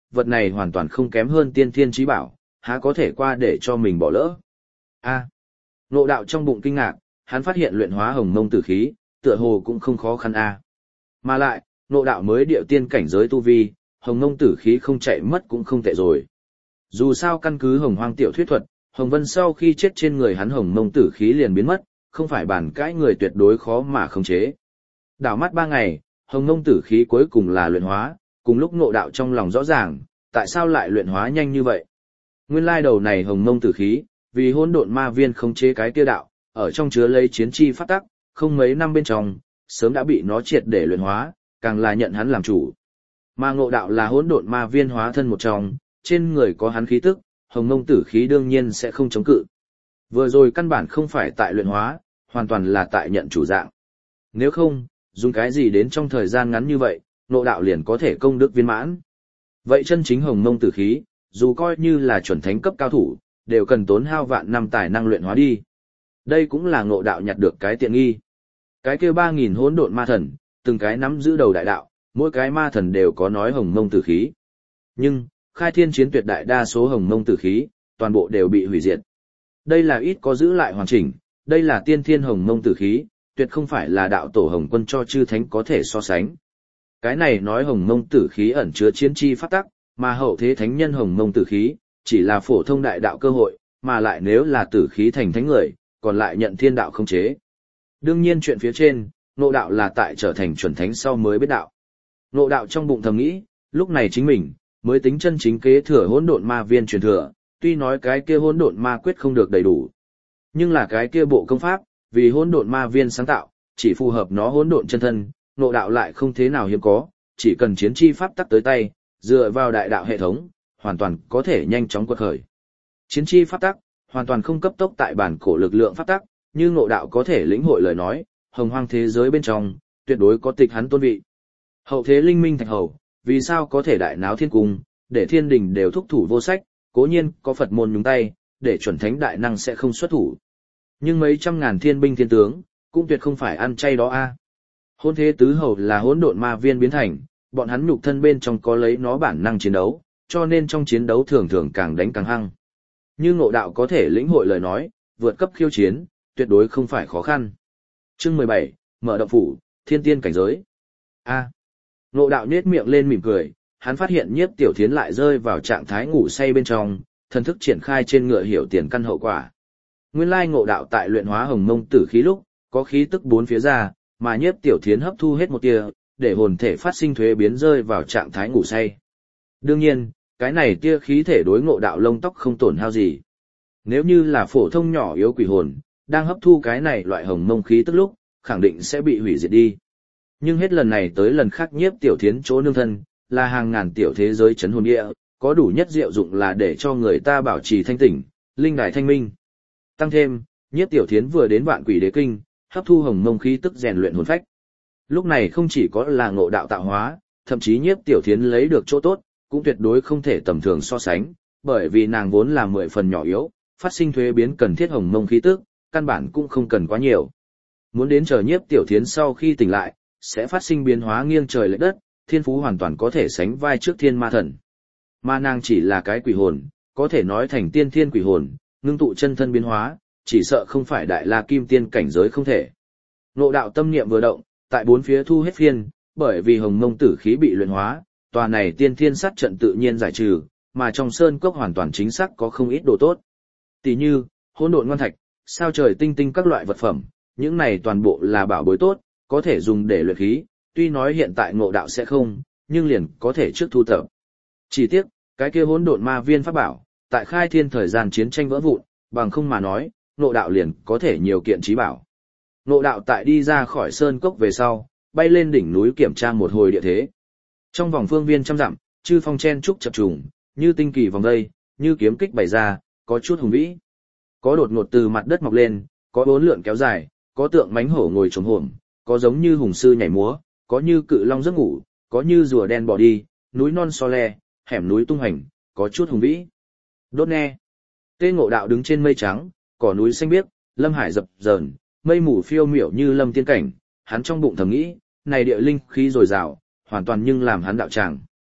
vật này hoàn toàn không kém hơn tiên thiên chí bảo, há có thể qua để cho mình bỏ lỡ. A. Ngộ đạo trong bụng kinh ngạc, hắn phát hiện luyện hóa hồng mông tử khí, tựa hồ cũng không khó khăn a. Mà lại, ngộ đạo mới điệu tiên cảnh giới tu vi, hồng mông tử khí không chạy mất cũng không tệ rồi. Dù sao căn cứ hồng hoang tiểu thuyết thuật, Hồng Vân sau khi chết trên người hắn hồng mông tử khí liền biến mất, không phải bàn cãi người tuyệt đối khó mà khống chế. Đảo mắt 3 ngày, hồng mông tử khí cuối cùng là luyện hóa, cùng lúc ngộ đạo trong lòng rõ ràng, tại sao lại luyện hóa nhanh như vậy. Nguyên lai đầu này hồng mông tử khí, vì hỗn độn ma viên khống chế cái kia đạo, ở trong chứa lấy chiến chi phát tắc, không mấy năm bên trong, sớm đã bị nó triệt để luyện hóa, càng là nhận hắn làm chủ. Mà ngộ đạo là hỗn độn ma viên hóa thân một trong, trên người có hắn khí tức, hồng mông tử khí đương nhiên sẽ không chống cự. Vừa rồi căn bản không phải tại luyện hóa, hoàn toàn là tại nhận chủ dạng. Nếu không, dùng cái gì đến trong thời gian ngắn như vậy, ngộ đạo liền có thể công đức viên mãn. Vậy chân chính hồng mông tử khí, dù coi như là chuẩn thánh cấp cao thủ, đều cần tốn hao vạn năm tài năng luyện hóa đi. Đây cũng là ngộ đạo nhặt được cái tiện nghi. Cái kia 3.000 hỗn độn ma thần, từng cái nắm giữ đầu đại đạo, mỗi cái ma thần đều có nói hồng mông tử khí. Nhưng, khai thiên chiến tuyệt đại đa số hồng mông tử khí, toàn bộ đều bị hủy diệt. Đây là ít có giữ lại hoàn chỉnh, đây là tiên thiên hồng mông tử khí, tuyệt không phải là đạo tổ hồng quân cho chư thánh có thể so sánh. Cái này nói hồng mông tử khí ẩn chứa chiến chi phát tắc, mà hậu thế thánh nhân hồng mông tử khí, chỉ là phổ thông đại đạo cơ hội, mà lại nếu là tử khí thành thánh người, còn lại nhận thiên đạo không chế. Đương nhiên chuyện phía trên, ngộ đạo là tại trở thành chuẩn thánh sau mới biết đạo. Ngộ đạo trong bụng thầm nghĩ, lúc này chính mình, mới tính chân chính kế thừa hỗn độn ma viên truyền thừa, tuy nói cái kia hỗn độn ma quyết không được đầy đủ, nhưng là cái kia bộ công pháp, vì hỗn độn ma viên sáng tạo, chỉ phù hợp nó hỗn độn chân thân, ngộ đạo lại không thế nào hiếm có, chỉ cần chiến chi pháp tắc tới tay, dựa vào đại đạo hệ thống, hoàn toàn có thể nhanh chóng quật khởi. Chiến chi pháp tắc, hoàn toàn không cấp tốc tại bản cổ lực lượng pháp tắc, như ngộ đạo có thể lĩnh hội lời nói, hồng hoang thế giới bên trong, tuyệt đối có tịch hắn tôn vị. Hậu thế linh minh thạch hầu, vì sao có thể đại náo thiên cung, để thiên đình đều thúc thủ vô sách, cố nhiên có Phật môn nhúng tay, để chuẩn thánh đại năng sẽ không xuất thủ. Nhưng mấy trăm ngàn thiên binh thiên tướng, cũng tuyệt không phải ăn chay đó a. Hôn thế tứ hầu là hỗn độn ma viên biến thành, bọn hắn nhục thân bên trong có lấy nó bản năng chiến đấu, cho nên trong chiến đấu thường thường càng đánh càng hăng. Như ngộ đạo có thể lĩnh hội lời nói, vượt cấp khiêu chiến, tuyệt đối không phải khó khăn. Chương 17, mở động phủ, thiên tiên cảnh giới. A. Ngộ đạo nhếch miệng lên mỉm cười, hắn phát hiện Nhiếp Tiểu Thiến lại rơi vào trạng thái ngủ say bên trong, thần thức triển khai trên ngựa hiểu tiền căn hậu quả. Nguyên lai ngộ đạo tại luyện hóa hồng mông tử khí lúc, có khí tức bốn phía ra, mà Nhiếp Tiểu Thiến hấp thu hết một tia, để hồn thể phát sinh thuế biến rơi vào trạng thái ngủ say. Đương nhiên, cái này tia khí thể đối ngộ đạo lông tóc không tổn hao gì. Nếu như là phổ thông nhỏ yếu quỷ hồn, đang hấp thu cái này loại hồng mông khí tức lúc, khẳng định sẽ bị hủy diệt đi. Nhưng hết lần này tới lần khác Nhiếp Tiểu Thiến chỗ nương thân, là hàng ngàn tiểu thế giới chấn hồn địa, có đủ nhất diệu dụng là để cho người ta bảo trì thanh tỉnh, linh đài thanh minh. Tăng thêm, Nhiếp Tiểu Thiến vừa đến Vạn Quỷ Đế Kinh, hấp thu hồng mông khí tức rèn luyện hồn phách. Lúc này không chỉ có là ngộ đạo tạo hóa, thậm chí Nhiếp Tiểu Thiến lấy được chỗ tốt, cũng tuyệt đối không thể tầm thường so sánh, bởi vì nàng vốn là 10 phần nhỏ yếu, phát sinh thuế biến cần thiết hồng mông khí tức, căn bản cũng không cần quá nhiều. Muốn đến chờ Nhiếp Tiểu Thiến sau khi tỉnh lại, sẽ phát sinh biến hóa nghiêng trời lệch đất, thiên phú hoàn toàn có thể sánh vai trước thiên ma thần. Mà nàng chỉ là cái quỷ hồn, có thể nói thành tiên thiên quỷ hồn, ngưng tụ chân thân biến hóa, chỉ sợ không phải đại la kim tiên cảnh giới không thể. Ngộ đạo tâm niệm vừa động, tại bốn phía thu hết phiên, bởi vì hồng mông tử khí bị luyện hóa, tòa này tiên thiên sát trận tự nhiên giải trừ, mà trong sơn cốc hoàn toàn chính xác có không ít đồ tốt. Tỷ như, hỗn độn ngoan thạch, sao trời tinh tinh các loại vật phẩm, những này toàn bộ là bảo bối tốt, có thể dùng để luyện khí, tuy nói hiện tại ngộ đạo sẽ không, nhưng liền có thể trước thu thập. Chỉ tiếc, cái kia hỗn độn ma viên pháp bảo, tại khai thiên thời gian chiến tranh vỡ vụn, bằng không mà nói, ngộ đạo liền có thể nhiều kiện trí bảo. Ngộ đạo tại đi ra khỏi sơn cốc về sau, bay lên đỉnh núi kiểm tra một hồi địa thế. Trong vòng phương viên trăm dặm, chư phong chen trúc chập trùng, như tinh kỳ vòng đây, như kiếm kích bày ra, có chút hùng vĩ. Có đột ngột từ mặt đất mọc lên, có bốn lượn kéo dài, có tượng mánh hổ ngồi trống hổm, có giống như hùng sư nhảy múa, có như cự long giấc ngủ, có như rùa đen bò đi, núi non so le, hẻm núi tung hành, có chút hùng vĩ. Đốt nghe. Tê Ngộ Đạo đứng trên mây trắng, cỏ núi xanh biếc, lâm hải dập dờn, mây mù phiêu miểu như lâm tiên cảnh, hắn trong bụng thầm nghĩ, này địa linh khí dồi dào, hoàn toàn nhưng làm hắn đạo tràng.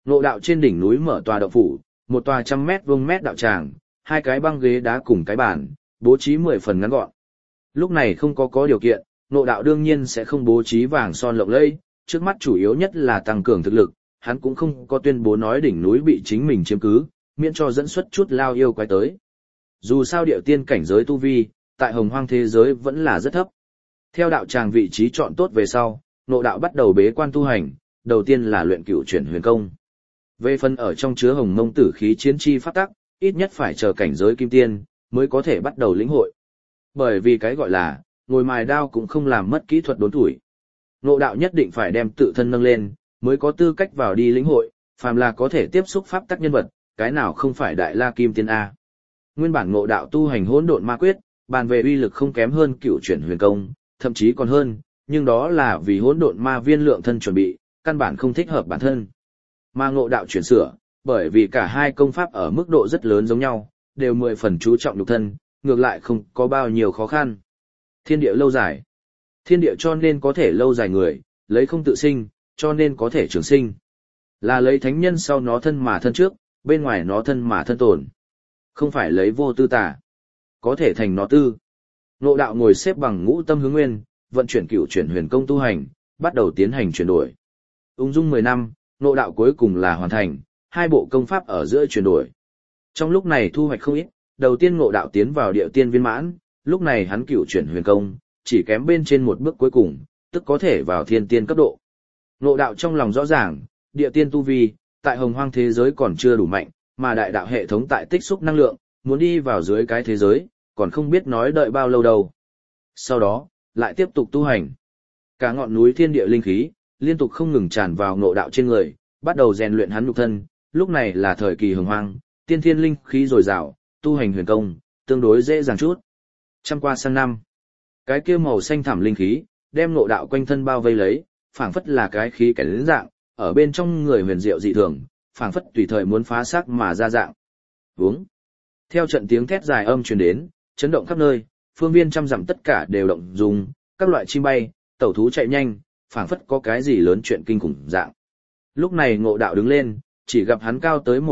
Ngộ đạo trên đỉnh núi mở tòa động phủ, một tòa 100 mét đạo tràng, 2 cái băng ghế đá cùng cái bàn, bố trí 10 phần ngắn gọn. Lúc này không có điều kiện, ngộ đạo đương nhiên sẽ không bố trí vàng son lộng lẫy, trước mắt chủ yếu nhất là tăng cường thực lực, hắn cũng không có tuyên bố nói đỉnh núi bị chính mình chiếm cứ, miễn cho dẫn xuất chút lao yêu quái tới. Dù sao điệu tiên cảnh giới tu vi, tại hồng hoang thế giới vẫn là rất thấp. Theo đạo tràng vị trí chọn tốt về sau, ngộ đạo bắt đầu bế quan tu hành, đầu tiên là luyện cửu chuyển huyền công. Về phần ở trong chứa hồng mông tử khí chiến chi pháp tắc, ít nhất phải chờ cảnh giới kim tiên, mới có thể bắt đầu lĩnh hội. Bởi vì cái gọi là, ngồi mài đao cũng không làm mất kỹ thuật đốn tuổi. Ngộ đạo nhất định phải đem tự thân nâng lên, mới có tư cách vào đi lĩnh hội, phàm là có thể tiếp xúc pháp tắc nhân vật, cái nào không phải đại la kim tiên A. Nguyên bản ngộ đạo tu hành hỗn độn ma quyết, bàn về uy lực không kém hơn cửu chuyển huyền công, thậm chí còn hơn, nhưng đó là vì hỗn độn ma viên lượng thân chuẩn bị, căn bản không thích hợp bản thân. Mà ngộ đạo chuyển sửa, bởi vì cả hai công pháp ở mức độ rất lớn giống nhau, đều 10 phần chú trọng nhục thân, ngược lại không có bao nhiêu khó khăn. Thiên địa lâu dài. Thiên địa cho nên có thể lâu dài người, lấy không tự sinh, cho nên có thể trường sinh. Là lấy thánh nhân sau nó thân mà thân trước, bên ngoài nó thân mà thân tồn. Không phải lấy vô tư tà, có thể thành nó tư. Ngộ đạo ngồi xếp bằng ngũ tâm hướng nguyên, vận chuyển cửu chuyển huyền công tu hành, bắt đầu tiến hành chuyển đổi. Ung dung 10 năm, ngộ đạo cuối cùng là hoàn thành, hai bộ công pháp ở giữa chuyển đổi. Trong lúc này thu hoạch không ít, đầu tiên ngộ đạo tiến vào địa tiên viên mãn, lúc này hắn cửu chuyển huyền công, chỉ kém bên trên một bước cuối cùng, tức có thể vào thiên tiên cấp độ. Ngộ đạo trong lòng rõ ràng, địa tiên tu vi, tại hồng hoang thế giới còn chưa đủ mạnh, mà đại đạo hệ thống tại tích xúc năng lượng, muốn đi vào dưới cái thế giới, còn không biết nói đợi bao lâu đâu. Sau đó, lại tiếp tục tu hành. Cả ngọn núi thiên địa linh khí, liên tục không ngừng tràn vào ngộ đạo trên người, bắt đầu rèn luyện hắn nhục thân, lúc này là thời kỳ hồng hoang, tiên thiên linh khí dồi dào, tu hành huyền công, tương đối dễ dàng chút. Trăm qua sang năm, cái kia màu xanh thẳm linh khí, đem ngộ đạo quanh thân bao vây lấy, phảng phất là cái khí cảnh lớn dạng, ở bên trong người huyền diệu dị thường, phảng phất tùy thời muốn phá xác mà ra dạng. Vướng. Theo trận tiếng thét dài âm truyền đến, chấn động khắp nơi, phương viên trăm dặm tất cả đều động dung, các loại chim bay, tẩu thú chạy nhanh, phảng phất có cái gì lớn chuyện kinh khủng dạng. Lúc này ngộ đạo đứng lên, chỉ gặp hắn cao tới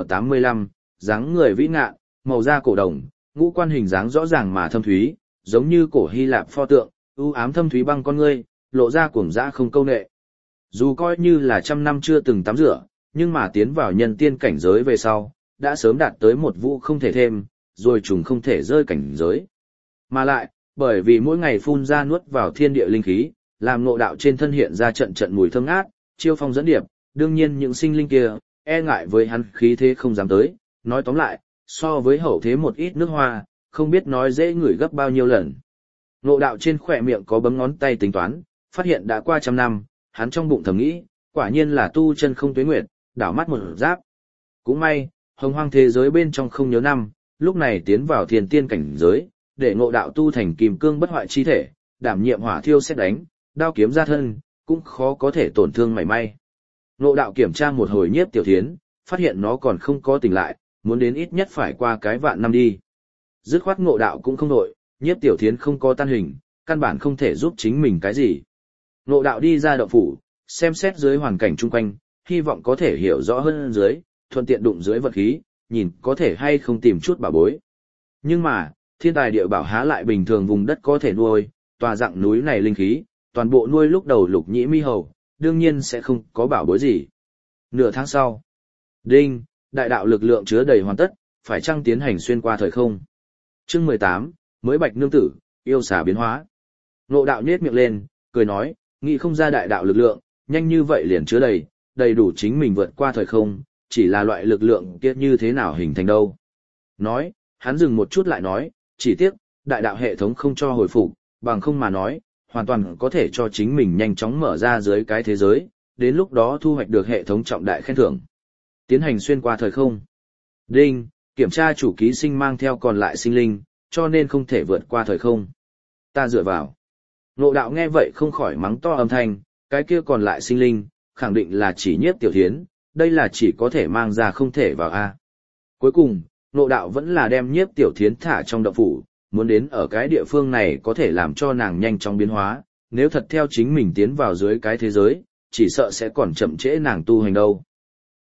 1m85, dáng người vĩ ngạn, màu da cổ đồng, ngũ quan hình dáng rõ ràng mà thâm thúy, giống như cổ Hy Lạp pho tượng, u ám thâm thúy băng con ngươi, lộ ra cuồng dã không câu nệ. Dù coi như là 100 năm chưa từng tắm rửa, nhưng mà tiến vào nhân tiên cảnh giới về sau, đã sớm đạt tới một vũ không thể thêm, rồi trùng không thể rơi cảnh giới. Mà lại, bởi vì mỗi ngày phun ra nuốt vào thiên địa linh khí, làm ngộ đạo trên thân hiện ra trận trận mùi thơm ngát, chiêu phong dẫn điệp, đương nhiên những sinh linh kia, e ngại với hắn khí thế không dám tới, nói tóm lại, so với hậu thế một ít nước hoa, không biết nói dễ ngửi gấp bao nhiêu lần. Ngộ đạo trên khỏe miệng có bấm ngón tay tính toán, phát hiện đã qua 100 năm, hắn trong bụng thầm nghĩ, quả nhiên là tu chân không tuế nguyệt, đảo mắt một giáp. Cũng may, hồng hoang thế giới bên trong không nhớ năm, lúc này tiến vào thiên tiên cảnh giới, để ngộ đạo tu thành kim cương bất hoại chi thể, đảm nhiệm hỏa thiêu xét đánh, đao kiếm ra thân, cũng khó có thể tổn thương mảy may. Ngộ đạo kiểm tra một hồi Nhiếp Tiểu Thiến, phát hiện nó còn không có tỉnh lại, muốn đến ít nhất phải qua cái vạn năm đi. Dứt khoát ngộ đạo cũng không nội, Nhiếp Tiểu Thiến không có tan hình, căn bản không thể giúp chính mình cái gì. Ngộ đạo đi ra động phủ, xem xét dưới hoàn cảnh chung quanh, hy vọng có thể hiểu rõ hơn dưới, thuận tiện đụng dưới vật khí, nhìn có thể hay không tìm chút bảo bối. Nhưng mà, thiên tài địa bảo há lại bình thường vùng đất có thể nuôi, tòa dạng núi này linh khí, toàn bộ nuôi lúc đầu Lục Nhĩ Mi hầu, đương nhiên sẽ không có bảo bối gì. Nửa tháng sau, đinh, đại đạo lực lượng chứa đầy hoàn tất, phải chăng tiến hành xuyên qua thời không. Chương 18, mới bạch nương tử, yêu xà biến hóa. Ngộ đạo nhếch miệng lên, cười nói, nghĩ không ra đại đạo lực lượng, nhanh như vậy liền chứa đầy, đầy đủ chính mình vượt qua thời không, chỉ là loại lực lượng kia như thế nào hình thành đâu. Nói, hắn dừng một chút lại nói, chỉ tiếc, đại đạo hệ thống không cho hồi phục, bằng không mà nói, hoàn toàn có thể cho chính mình nhanh chóng mở ra dưới cái thế giới, đến lúc đó thu hoạch được hệ thống trọng đại khen thưởng. Tiến hành xuyên qua thời không. Đinh, kiểm tra chủ ký sinh mang theo còn lại sinh linh, cho nên không thể vượt qua thời không. Ta dựa vào. Ngộ đạo nghe vậy không khỏi mắng to âm thanh, cái kia còn lại sinh linh, khẳng định là chỉ Nhiếp Tiểu Thiến, đây là chỉ có thể mang ra không thể vào A. Cuối cùng, ngộ đạo vẫn là đem Nhiếp Tiểu Thiến thả trong động phủ, muốn đến ở cái địa phương này có thể làm cho nàng nhanh chóng biến hóa, nếu thật theo chính mình tiến vào dưới cái thế giới, chỉ sợ sẽ còn chậm trễ nàng tu hành đâu.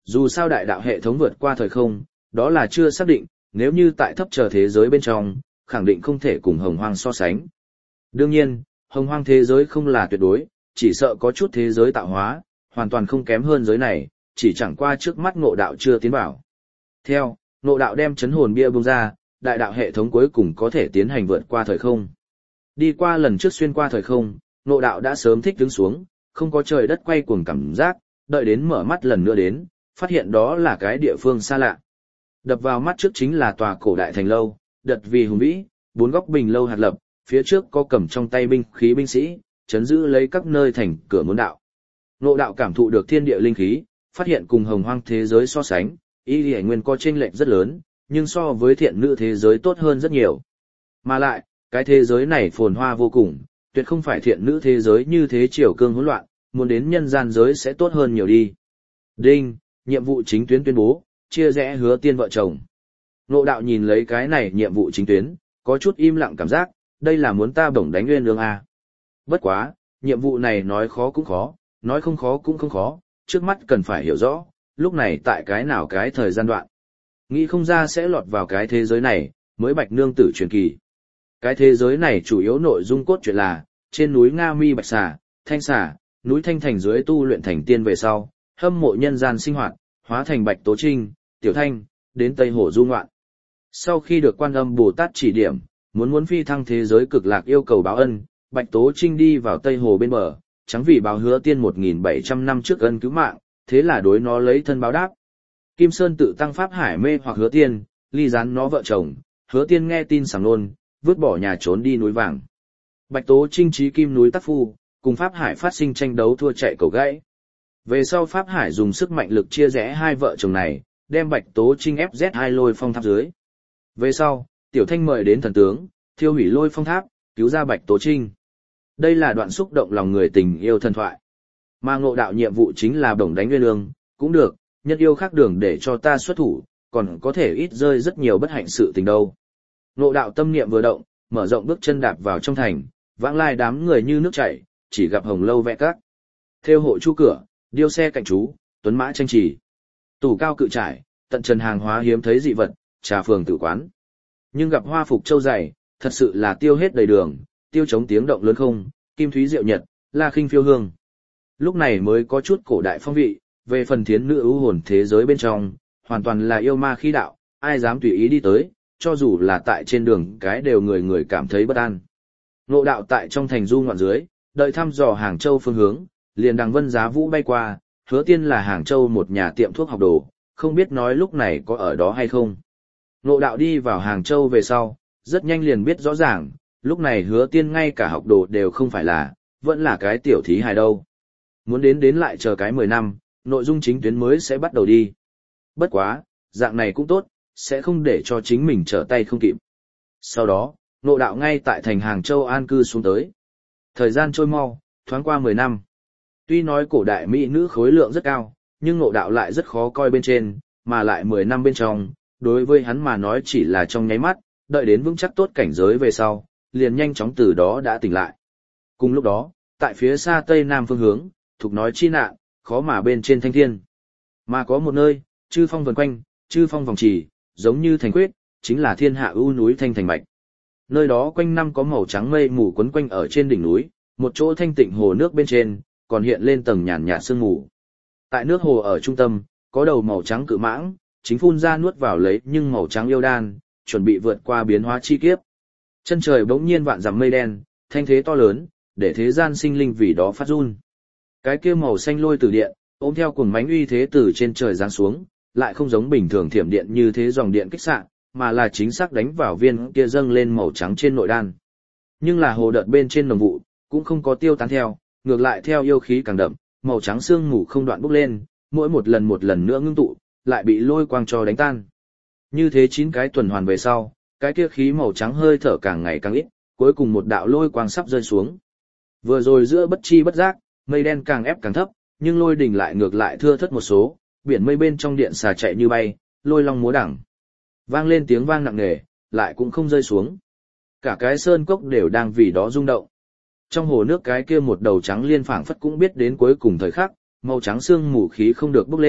Dù sao đại đạo hệ thống vượt qua thời không, đó là chưa xác định, nếu như tại thấp chờ thế giới bên trong, khẳng định không thể cùng hồng hoang so sánh. Đương nhiên, hồng hoang thế giới không là tuyệt đối, chỉ sợ có chút thế giới tạo hóa, hoàn toàn không kém hơn giới này, chỉ chẳng qua trước mắt ngộ đạo chưa tiến vào. Theo, ngộ đạo đem chấn hồn bia bung ra, đại đạo hệ thống cuối cùng có thể tiến hành vượt qua thời không. Đi qua lần trước xuyên qua thời không, ngộ đạo đã sớm thích đứng xuống, không có trời đất quay cuồng cảm giác, đợi đến mở mắt lần nữa đến, phát hiện đó là cái địa phương xa lạ. Đập vào mắt trước chính là tòa cổ đại thành lâu, đật vì hùng vĩ, bốn góc bình lâu hạt lập, phía trước có cầm trong tay binh khí binh sĩ, chấn giữ lấy các nơi thành cửa môn đạo. Ngộ đạo cảm thụ được thiên địa linh khí, phát hiện cùng hồng hoang thế giới so sánh, y lì nguyên có chênh lệch rất lớn, nhưng so với thiện nữ thế giới tốt hơn rất nhiều. Mà lại, cái thế giới này phồn hoa vô cùng, tuyệt không phải thiện nữ thế giới như thế triều cương hỗn loạn, muốn đến nhân gian giới sẽ tốt hơn nhiều đi. Đinh, nhiệm vụ chính tuyến tuyên bố, chia rẽ Hứa Tiên vợ chồng. Ngộ đạo nhìn lấy cái này nhiệm vụ chính tuyến, có chút im lặng cảm giác, đây là muốn ta bổng đánh nguyên lương à. Bất quá, nhiệm vụ này nói khó cũng khó, nói không khó cũng không khó, trước mắt cần phải hiểu rõ, lúc này tại cái nào cái thời gian đoạn. Nghĩ không ra sẽ lọt vào cái thế giới này, mới bạch nương tử truyền kỳ. Cái thế giới này chủ yếu nội dung cốt truyện là, trên núi Nga Mi Bạch Xà, Thanh Xà, núi Thanh Thành dưới tu luyện thành tiên về sau, hâm mộ nhân gian sinh hoạt, hóa thành Bạch Tố Trinh, Tiểu Thanh, đến Tây Hồ du ngoạn. Sau khi được Quan Âm Bồ Tát chỉ điểm, muốn phi thăng thế giới cực lạc yêu cầu báo ân, Bạch Tố Trinh đi vào Tây Hồ bên bờ, chẳng vì báo Hứa Tiên 1.700 năm trước ân cứu mạng, thế là đối nó lấy thân báo đáp. Kim Sơn tự tăng Pháp Hải mê hoặc Hứa Tiên, ly gián nó vợ chồng, Hứa Tiên nghe tin sảng nôn, vứt bỏ nhà trốn đi núi vàng. Bạch Tố Trinh trí kim núi Tắc Phu, cùng Pháp Hải phát sinh tranh đấu thua chạy cầu gãy. Về sau Pháp Hải dùng sức mạnh lực chia rẽ hai vợ chồng này, đem Bạch Tố Trinh FZ2 lôi phong tháp dưới. Về sau, Tiểu Thanh mời đến thần tướng, thiêu hủy lôi phong tháp, cứu ra Bạch Tố Trinh. Đây là đoạn xúc động lòng người tình yêu thần thoại. Mà ngộ đạo nhiệm vụ chính là bổng đánh nguyên lương, cũng được, nhân yêu khác đường để cho ta xuất thủ, còn có thể ít rơi rất nhiều bất hạnh sự tình đâu. Ngộ đạo tâm niệm vừa động, mở rộng bước chân đạp vào trong thành, vãng lai đám người như nước chảy, chỉ gặp hồng lâu vẽ các. Theo hộ chu cửa, điêu xe cạnh chú, tuấn mã tranh trì. Tủ cao cự trải, tận trần hàng hóa hiếm thấy dị vật, trà phường tử quán. Nhưng gặp hoa phục châu dày, thật sự là tiêu hết đầy đường, tiêu chống tiếng động lớn không, kim thúy diệu nhật, la khinh phiêu hương. Lúc này mới có chút cổ đại phong vị, về phần thiến nữ ưu hồn thế giới bên trong, hoàn toàn là yêu ma khí đạo, ai dám tùy ý đi tới, cho dù là tại trên đường cái đều người người cảm thấy bất an. Ngộ đạo tại trong thành du ngoạn dưới, đợi thăm dò Hàng Châu phương hướng, liền đằng vân giá vũ bay qua, Hứa Tiên là Hàng Châu một nhà tiệm thuốc học đồ, không biết nói lúc này có ở đó hay không. Ngộ đạo đi vào Hàng Châu về sau, rất nhanh liền biết rõ ràng, lúc này Hứa Tiên ngay cả học đồ đều không phải là, vẫn là cái tiểu thí hài đâu. Muốn đến lại chờ cái 10 năm, nội dung chính tuyến mới sẽ bắt đầu đi. Bất quá, dạng này cũng tốt, sẽ không để cho chính mình trở tay không kịp. Sau đó, ngộ đạo ngay tại thành Hàng Châu an cư xuống tới. Thời gian trôi mau, thoáng qua 10 năm. Tuy nói cổ đại mỹ nữ khối lượng rất cao, nhưng ngộ đạo lại rất khó coi bên trên, mà lại 10 năm bên trong, đối với hắn mà nói chỉ là trong nháy mắt, đợi đến vững chắc tốt cảnh giới về sau, liền nhanh chóng từ đó đã tỉnh lại. Cùng lúc đó, tại phía xa tây nam phương hướng, thuộc nói chi nạn, khó mà bên trên thanh thiên. Mà có một nơi, chư phong vần quanh, chư phong vòng trì, giống như thành quyết, chính là thiên hạ ưu núi Thanh Thành Mạch. Nơi đó quanh năm có màu trắng mây mù quấn quanh ở trên đỉnh núi, một chỗ thanh tịnh hồ nước bên trên, còn hiện lên tầng nhàn nhạt sương mù. Tại nước hồ ở trung tâm, có đầu màu trắng cự mãng, chính phun ra nuốt vào lấy nhưng màu trắng yêu đan, chuẩn bị vượt qua biến hóa chi kiếp. Chân trời bỗng nhiên vạn dặm mây đen, thanh thế to lớn, để thế gian sinh linh vì đó phát run. Cái kia màu xanh lôi từ điện, ôm theo cuồng mãnh uy thế từ trên trời giáng xuống, lại không giống bình thường thiểm điện như thế dòng điện kích xạ, mà là chính xác đánh vào viên kia dâng lên màu trắng trên nội đan. Nhưng là hồ đợt bên trên nồng vụ, cũng không có tiêu tán theo, ngược lại theo yêu khí càng đậm, màu trắng sương mù không đoạn bốc lên, mỗi một lần nữa ngưng tụ, lại bị lôi quang cho đánh tan. Như thế 9 cái tuần hoàn về sau, cái kia khí màu trắng hơi thở càng ngày càng ít, cuối cùng một đạo lôi quang sắp rơi xuống. Vừa rồi giữa bất chi bất giác, mây đen càng ép càng thấp, nhưng lôi đỉnh lại ngược lại thưa thớt một số, biển mây bên trong điện xà chạy như bay, lôi long múa đẳng. Vang lên tiếng vang nặng nề, lại cũng không rơi xuống. Cả cái sơn cốc đều đang vì đó rung động. Trong hồ nước cái kia một đầu trắng liên phảng phất cũng biết đến cuối cùng thời khắc, màu trắng sương mù khí không được bốc lên,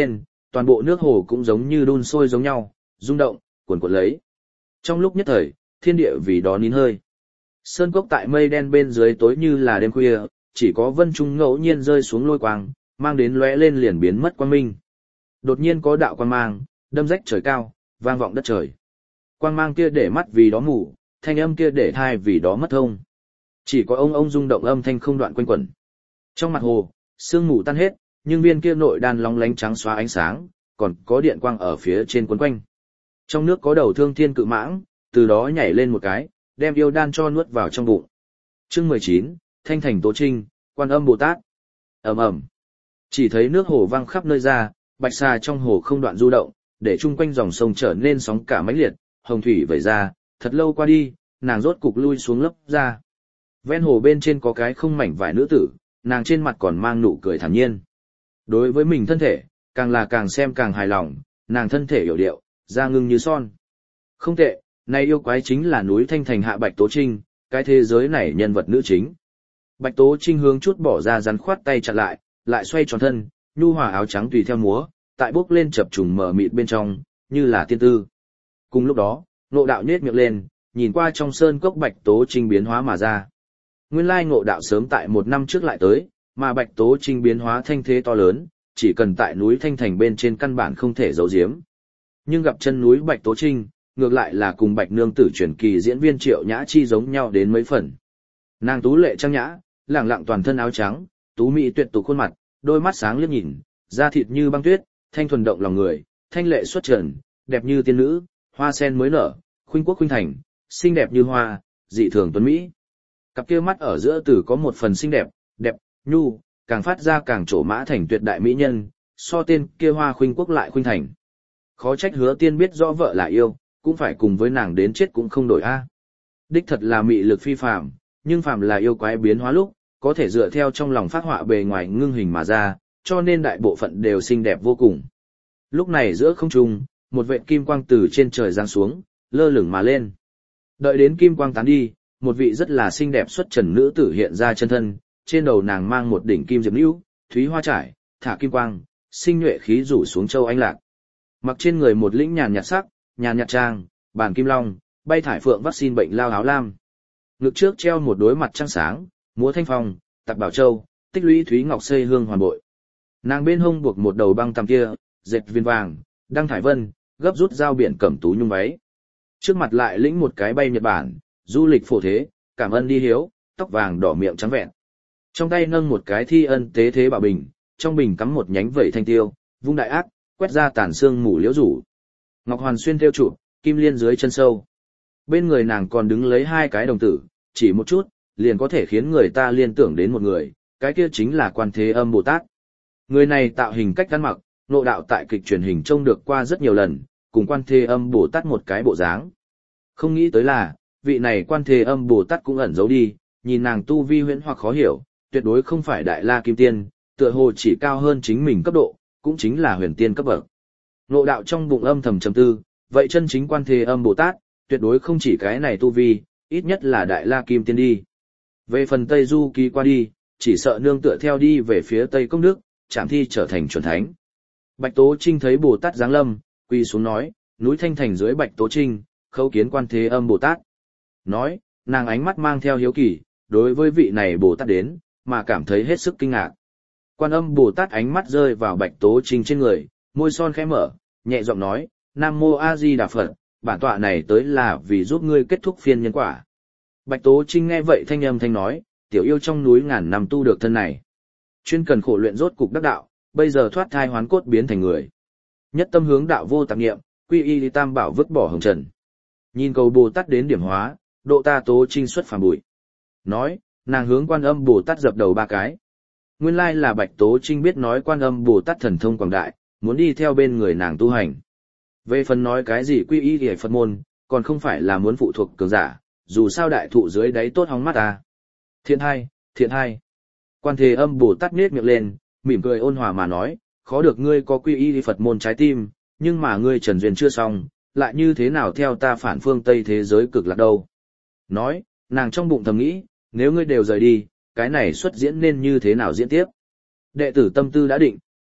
toàn bộ nước hồ cũng giống như đun sôi giống nhau, rung động, cuồn cuộn lấy. Trong lúc nhất thời, thiên địa vì đó nín hơi. Sơn cốc tại mây đen bên dưới tối như là đêm khuya, chỉ có vân trung ngẫu nhiên rơi xuống lôi quang, mang đến lóe lên liền biến mất quang minh. Đột nhiên có đạo quang mang, đâm rách trời cao, vang vọng đất trời. Quang mang kia để mắt vì đó mù, thanh âm kia để thai vì đó mất thông. Chỉ có ông rung động âm thanh không đoạn quanh quẩn. Trong mặt hồ, sương mù tan hết, nhưng viên kia nội đan lóng lánh trắng xóa ánh sáng, còn có điện quang ở phía trên quấn quanh. Trong nước có đầu thương thiên cự mãng, từ đó nhảy lên một cái, đem yêu đan cho nuốt vào trong bụng. Chương 19, Thanh Thành Tố Trinh, Quan Âm Bồ Tát. Ầm ầm. Chỉ thấy nước hồ văng khắp nơi ra, bạch xà trong hồ không đoạn du động, để chung quanh dòng sông trở nên sóng cả mãnh liệt, hồng thủy vẩy ra, thật lâu qua đi, nàng rốt cục lui xuống lấp ra. Ven hồ bên trên có cái không mảnh vải nữ tử, nàng trên mặt còn mang nụ cười thản nhiên. Đối với mình thân thể, càng là càng xem càng hài lòng, nàng thân thể hiểu điệu, da ngưng như son. Không tệ, này yêu quái chính là núi Thanh Thành hạ Bạch Tố Trinh, cái thế giới này nhân vật nữ chính. Bạch Tố Trinh hướng chút bỏ ra rắn khoát tay chặt lại xoay tròn thân, nhu hòa áo trắng tùy theo múa, tại bước lên chập trùng mờ mịt bên trong, như là tiên tư. Cùng lúc đó, Ngộ Đạo nhếch miệng lên, nhìn qua trong sơn cốc Bạch Tố Trinh biến hóa mà ra. Nguyên lai Ngộ Đạo sớm tại 1 năm trước lại tới, mà Bạch Tố Trinh biến hóa thanh thế to lớn, chỉ cần tại núi Thanh Thành bên trên căn bản không thể giấu giếm. Nhưng gặp chân núi Bạch Tố Trinh, ngược lại là cùng Bạch Nương Tử truyền kỳ diễn viên Triệu Nhã Chi giống nhau đến mấy phần. Nàng tú lệ trang nhã, lẳng lặng toàn thân áo trắng, tú mỹ tuyệt tục khuôn mặt, đôi mắt sáng liếc nhìn, da thịt như băng tuyết, thanh thuần động lòng người, thanh lệ xuất trần, đẹp như tiên nữ, hoa sen mới nở, khuynh quốc khuynh thành, xinh đẹp như hoa, dị thường tuấn mỹ. Cặp kia mắt ở giữa tử có một phần xinh đẹp, nhu, càng phát ra càng trổ mã thành tuyệt đại mỹ nhân, so tên kia hoa khuynh quốc lại khuynh thành. Khó trách Hứa Tiên biết rõ vợ là yêu, cũng phải cùng với nàng đến chết cũng không đổi a. Đích thật là mị lực phi phàm, nhưng phàm là yêu quái biến hóa lúc, có thể dựa theo trong lòng phát họa bề ngoài ngưng hình mà ra, cho nên đại bộ phận đều xinh đẹp vô cùng. Lúc này giữa không trung, một vệt kim quang từ trên trời giáng xuống, lơ lửng mà lên. Đợi đến kim quang tán đi, một vị rất là xinh đẹp xuất trần nữ tử hiện ra chân thân, trên đầu nàng mang một đỉnh kim diệp lưu, thúy hoa trải, thả kim quang, sinh nhuệ khí rủ xuống châu anh lạc. Mặc trên người một lĩnh nhàn nhạt sắc, nhàn nhạt trang, bàn kim long, bay thải phượng vaccine bệnh lao áo lam. Ngực trước treo một đối mặt trăng sáng, múa thanh phong, tạc bảo châu, tích lũy thúy ngọc xây hương hoàn bội. Nàng bên hông buộc một đầu băng tam kia, dệt viên vàng, đăng thải vân, gấp rút dao biển cẩm tú nhung váy. Trước mặt lại lĩnh một cái bay Nhật Bản, du lịch phổ thế, cảm ơn đi hiếu, tóc vàng đỏ miệng trắng vẹn. Trong tay nâng một cái thi ân tế thế bảo bình, trong bình cắm một nhánh vẩy thanh tiêu, vung đại ác, quét ra tàn xương mù liễu rủ. Ngọc hoàn xuyên theo trụ, kim liên dưới chân sâu. Bên người nàng còn đứng lấy 2 cái đồng tử, chỉ một chút, liền có thể khiến người ta liên tưởng đến một người, cái kia chính là Quan Thế Âm Bồ Tát. Người này tạo hình cách ăn mặc, Ngộ Đạo tại kịch truyền hình trông được qua rất nhiều lần, cùng Quan Thế Âm Bồ Tát một cái bộ dáng. Không nghĩ tới là, vị này Quan Thế Âm Bồ Tát cũng ẩn giấu đi, nhìn nàng tu vi huyễn hoặc khó hiểu, tuyệt đối không phải Đại La Kim Tiên, tựa hồ chỉ cao hơn chính mình cấp độ, cũng chính là huyền tiên cấp bậc. Ngộ Đạo trong bụng âm thầm trầm tư, vậy chân chính Quan Thế Âm Bồ Tát, tuyệt đối không chỉ cái này tu vi, ít nhất là Đại La Kim Tiên đi. Về phần Tây Du Ký qua đi, chỉ sợ nương tựa theo đi về phía Tây Cốc Nước, chạm thi trở thành chuẩn thánh. Bạch Tố Trinh thấy Bồ Tát giáng lâm, quỳ xuống nói, núi Thanh Thành dưới Bạch Tố Trinh, khấu kiến Quan Thế Âm Bồ Tát. Nói, nàng ánh mắt mang theo hiếu kỳ, đối với vị này Bồ Tát đến, mà cảm thấy hết sức kinh ngạc. Quan Âm Bồ Tát ánh mắt rơi vào Bạch Tố Trinh trên người, môi son khẽ mở, nhẹ giọng nói, Nam Mô A Di Đà Phật, bản tọa này tới là vì giúp ngươi kết thúc phiên nhân quả. Bạch Tố Trinh nghe vậy thanh âm thanh nói, tiểu yêu trong núi ngàn năm tu được thân này. Chuyên cần khổ luyện rốt cục đắc đạo, bây giờ thoát thai hoán cốt biến thành người. Nhất tâm hướng đạo vô tạp niệm, quy y tam bảo vứt bỏ hồng trần. Nhìn cầu Bồ Tát đến điểm hóa, độ ta Tố Trinh xuất phàm bụi. Nói, nàng hướng Quan Âm Bồ Tát dập đầu 3 cái. Nguyên lai là Bạch Tố Trinh biết nói Quan Âm Bồ Tát thần thông quảng đại, muốn đi theo bên người nàng tu hành. Về phần nói cái gì quy y để Phật môn, còn không phải là muốn phụ thuộc cường giả, dù sao đại thụ dưới đáy tốt hóng mắt ta. Thiện hai. Quan Thế Âm Bồ Tát nhếch miệng lên, mỉm cười ôn hòa mà nói, khó được ngươi có quy y Phật môn trái tim, nhưng mà ngươi trần duyên chưa xong, lại như thế nào theo ta phản phương Tây thế giới cực lạc đâu. Nói, nàng trong bụng thầm nghĩ, nếu ngươi đều rời đi, cái này xuất diễn nên như thế nào diễn tiếp. Đệ tử tâm tư đã định,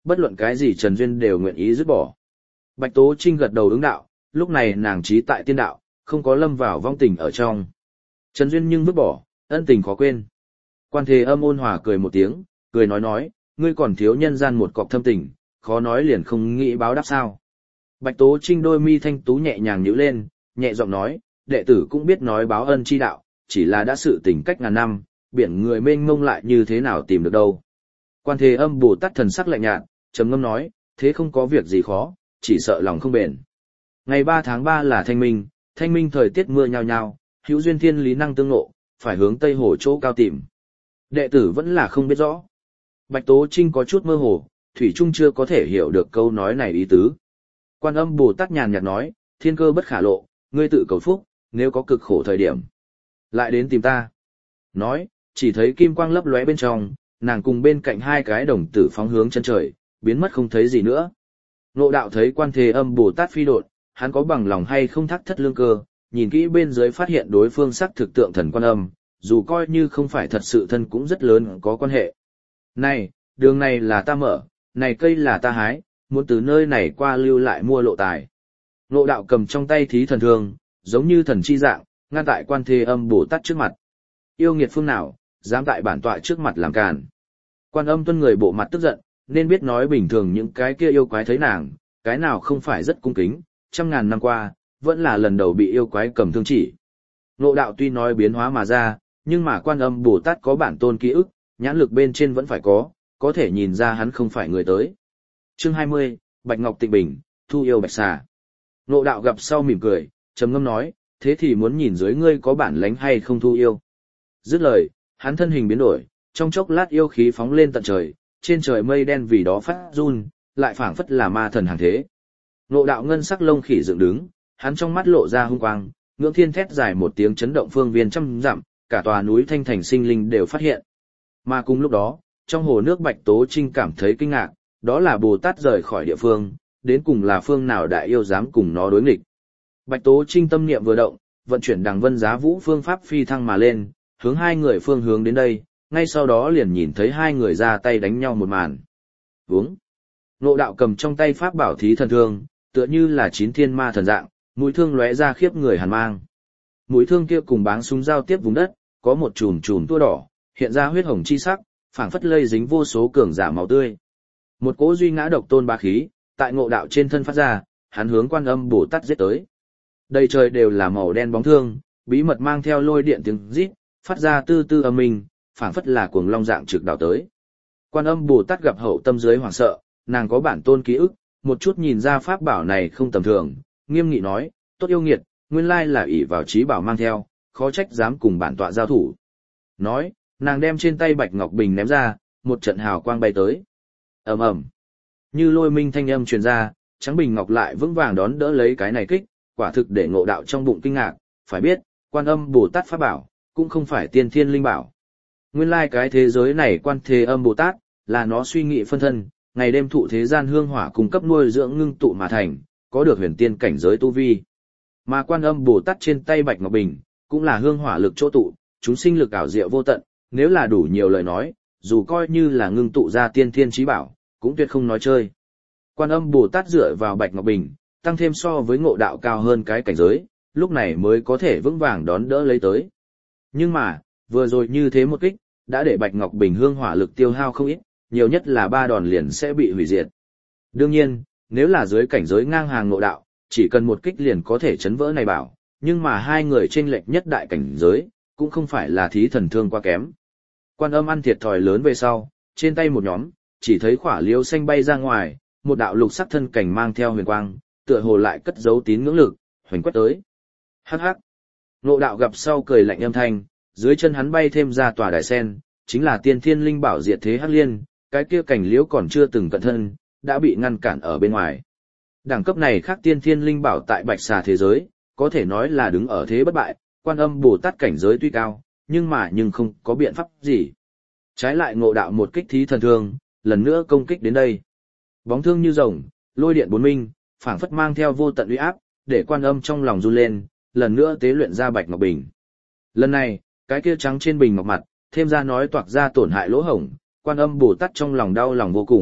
bất luận cái gì Trần Duyên đều nguyện ý dứt bỏ. Bạch Tố Trinh gật đầu ứng đạo, lúc này nàng trí tại tiên đạo, không có lâm vào vong tình ở trong. Trần Duyên nhưng vứt bỏ, ân tình khó quên. Quan Thế Âm ôn hòa cười một tiếng, cười nói, ngươi còn thiếu nhân gian một cọc thâm tình, khó nói liền không nghĩ báo đáp sao. Bạch Tố Trinh đôi mi thanh tú nhẹ nhàng nhíu lên, nhẹ giọng nói, đệ tử cũng biết nói báo ân chi đạo, chỉ là đã sự tình cách ngàn năm, biển người mênh mông lại như thế nào tìm được đâu. Quan Thế Âm Bồ Tát thần sắc lạnh nhạt, trầm ngâm nói, thế không có việc gì khó, chỉ sợ lòng không bền. Ngày 3 tháng 3 là thanh minh thời tiết mưa nhao nhao, hữu duyên thiên lý năng tương ngộ, phải hướng tây hồ chỗ cao tìm. Đệ tử vẫn là không biết rõ. Bạch Tố Trinh có chút mơ hồ, thủy trung chưa có thể hiểu được câu nói này ý tứ. Quan Âm Bồ Tát nhàn nhạt nói, thiên cơ bất khả lộ, ngươi tự cầu phúc, nếu có cực khổ thời điểm, lại đến tìm ta. Nói, chỉ thấy kim quang lấp lóe bên trong, nàng cùng bên cạnh hai cái đồng tử phóng hướng chân trời, biến mất không thấy gì nữa. Ngộ đạo thấy Quan Thế Âm Bồ Tát phi độn, hắn có bằng lòng hay không thắc thất lương cơ, nhìn kỹ bên dưới phát hiện đối phương sắc thực tượng thần Quan Âm, dù coi như không phải thật sự thân cũng rất lớn có quan hệ. Này, đường này là ta mở, này cây là ta hái, muốn từ nơi này qua lưu lại mua lộ tài. Ngộ đạo cầm trong tay thí thần thương, giống như thần chi dạng, ngăn tại Quan Thế Âm Bồ Tát trước mặt. Yêu nghiệt phương nào, dám tại bản tọa trước mặt làm càn. Quan Âm tuân người bộ mặt tức giận, nên biết nói bình thường những cái kia yêu quái thấy nàng, cái nào không phải rất cung kính, trăm ngàn năm qua, vẫn là lần đầu bị yêu quái cầm thương chỉ. Ngộ đạo tuy nói biến hóa mà ra, nhưng mà Quan Âm Bồ Tát có bản tôn ký ức, nhãn lực bên trên vẫn phải có thể nhìn ra hắn không phải người tới. Chương 20, Bạch Ngọc Tịnh Bình, thu yêu bạch xà. Ngộ đạo gặp sau mỉm cười, trầm ngâm nói, thế thì muốn nhìn dưới ngươi có bản lánh hay không thu yêu. Dứt lời, hắn thân hình biến đổi, trong chốc lát yêu khí phóng lên tận trời, trên trời mây đen vì đó phát run, lại phảng phất là ma thần hàng thế. Ngộ đạo ngân sắc lông khỉ dựng đứng, hắn trong mắt lộ ra hung quang, ngưỡng thiên thét dài một tiếng chấn động phương viên trăm dặm, cả tòa núi Thanh Thành sinh linh đều phát hiện. Mà cùng lúc đó, trong hồ nước Bạch Tố Trinh cảm thấy kinh ngạc, đó là Bồ Tát rời khỏi địa phương, đến cùng là phương nào đại yêu dám cùng nó đối nghịch. Bạch Tố Trinh tâm niệm vừa động, vận chuyển Đằng Vân Giá Vũ phương pháp phi thăng mà lên, hướng hai người phương hướng đến đây, ngay sau đó liền nhìn thấy hai người ra tay đánh nhau một màn. Vướng. Ngộ đạo cầm trong tay pháp bảo thí thần thương, tựa như là chín thiên ma thần dạng, mũi thương lóe ra khiếp người hàn mang. Mũi thương kia cùng báng súng giao tiếp vùng đất, có một chùm chùm tua đỏ, hiện ra huyết hồng chi sắc, phảng phất lây dính vô số cường giả máu tươi. Một cỗ duy ngã độc tôn ba khí, tại ngộ đạo trên thân phát ra, hắn hướng Quan Âm Bồ Tát giết tới. Đầy trời đều là màu đen bóng thương, bí mật mang theo lôi điện tiếng rít, phát ra tư tư âm minh, phảng phất là cuồng long dạng trực đảo tới. Quan Âm Bồ Tát gặp hậu tâm dưới hoảng sợ, nàng có bản tôn ký ức, một chút nhìn ra pháp bảo này không tầm thường, nghiêm nghị nói, tốt yêu nghiệt, nguyên lai là ỷ vào trí bảo mang theo, khó trách dám cùng bản tọa giao thủ. Nói, nàng đem trên tay Bạch Ngọc Bình ném ra, một trận hào quang bay tới. Ầm ầm, như lôi minh thanh âm truyền ra, trắng bình ngọc lại vững vàng đón đỡ lấy cái này kích, quả thực để ngộ đạo trong bụng kinh ngạc, phải biết, Quan Âm Bồ Tát pháp bảo, cũng không phải tiên thiên linh bảo. Nguyên lai cái thế giới này Quan Thế Âm Bồ Tát, là nó suy nghĩ phân thân, ngày đêm thụ thế gian hương hỏa cung cấp nuôi dưỡng ngưng tụ mà thành, có được huyền tiên cảnh giới tu vi. Mà Quan Âm Bồ Tát trên tay Bạch Ngọc Bình, cũng là hương hỏa lực chỗ tụ, chúng sinh lực ảo diệu vô tận, nếu là đủ nhiều lời nói, dù coi như là ngưng tụ ra tiên thiên trí bảo, cũng tuyệt không nói chơi. Quan Âm Bồ Tát dựa vào Bạch Ngọc Bình, tăng thêm so với ngộ đạo cao hơn cái cảnh giới, lúc này mới có thể vững vàng đón đỡ lấy tới. Nhưng mà, vừa rồi như thế một kích, đã để Bạch Ngọc Bình hương hỏa lực tiêu hao không ít, nhiều nhất là 3 đòn liền sẽ bị hủy diệt. Đương nhiên, nếu là dưới cảnh giới ngang hàng ngộ đạo, chỉ cần một kích liền có thể chấn vỡ này bảo, nhưng mà hai người chênh lệch nhất đại cảnh giới, cũng không phải là thí thần thương quá kém. Quan Âm ăn thiệt thòi lớn về sau, trên tay một nhóm, chỉ thấy khỏa liêu xanh bay ra ngoài, một đạo lục sắc thân cảnh mang theo huyền quang, tựa hồ lại cất giấu tín ngưỡng lực, hoành quét tới. Hắc hắc. Ngộ đạo gặp sau cười lạnh âm thanh, dưới chân hắn bay thêm ra tòa đài sen, chính là tiên thiên linh bảo diệt thế hắc liên, cái kia cảnh liễu còn chưa từng cận thân, đã bị ngăn cản ở bên ngoài. Đẳng cấp này khác tiên thiên linh bảo tại bạch xà thế giới, có thể nói là đứng ở thế bất bại, Quan Âm Bồ Tát cảnh giới tuy cao, nhưng không có biện pháp gì. Trái lại ngộ đạo một kích thí thần thương, lần nữa công kích đến đây. Bóng thương như rồng, lôi điện bốn minh, phảng phất mang theo vô tận uy áp, để Quan Âm trong lòng run lên, lần nữa tế luyện ra Bạch Ngọc Bình. Lần này, cái kia trắng trên bình ngọc mặt, thêm ra nói toạc ra tổn hại lỗ hổng, Quan Âm Bồ Tát trong lòng đau lòng vô cùng,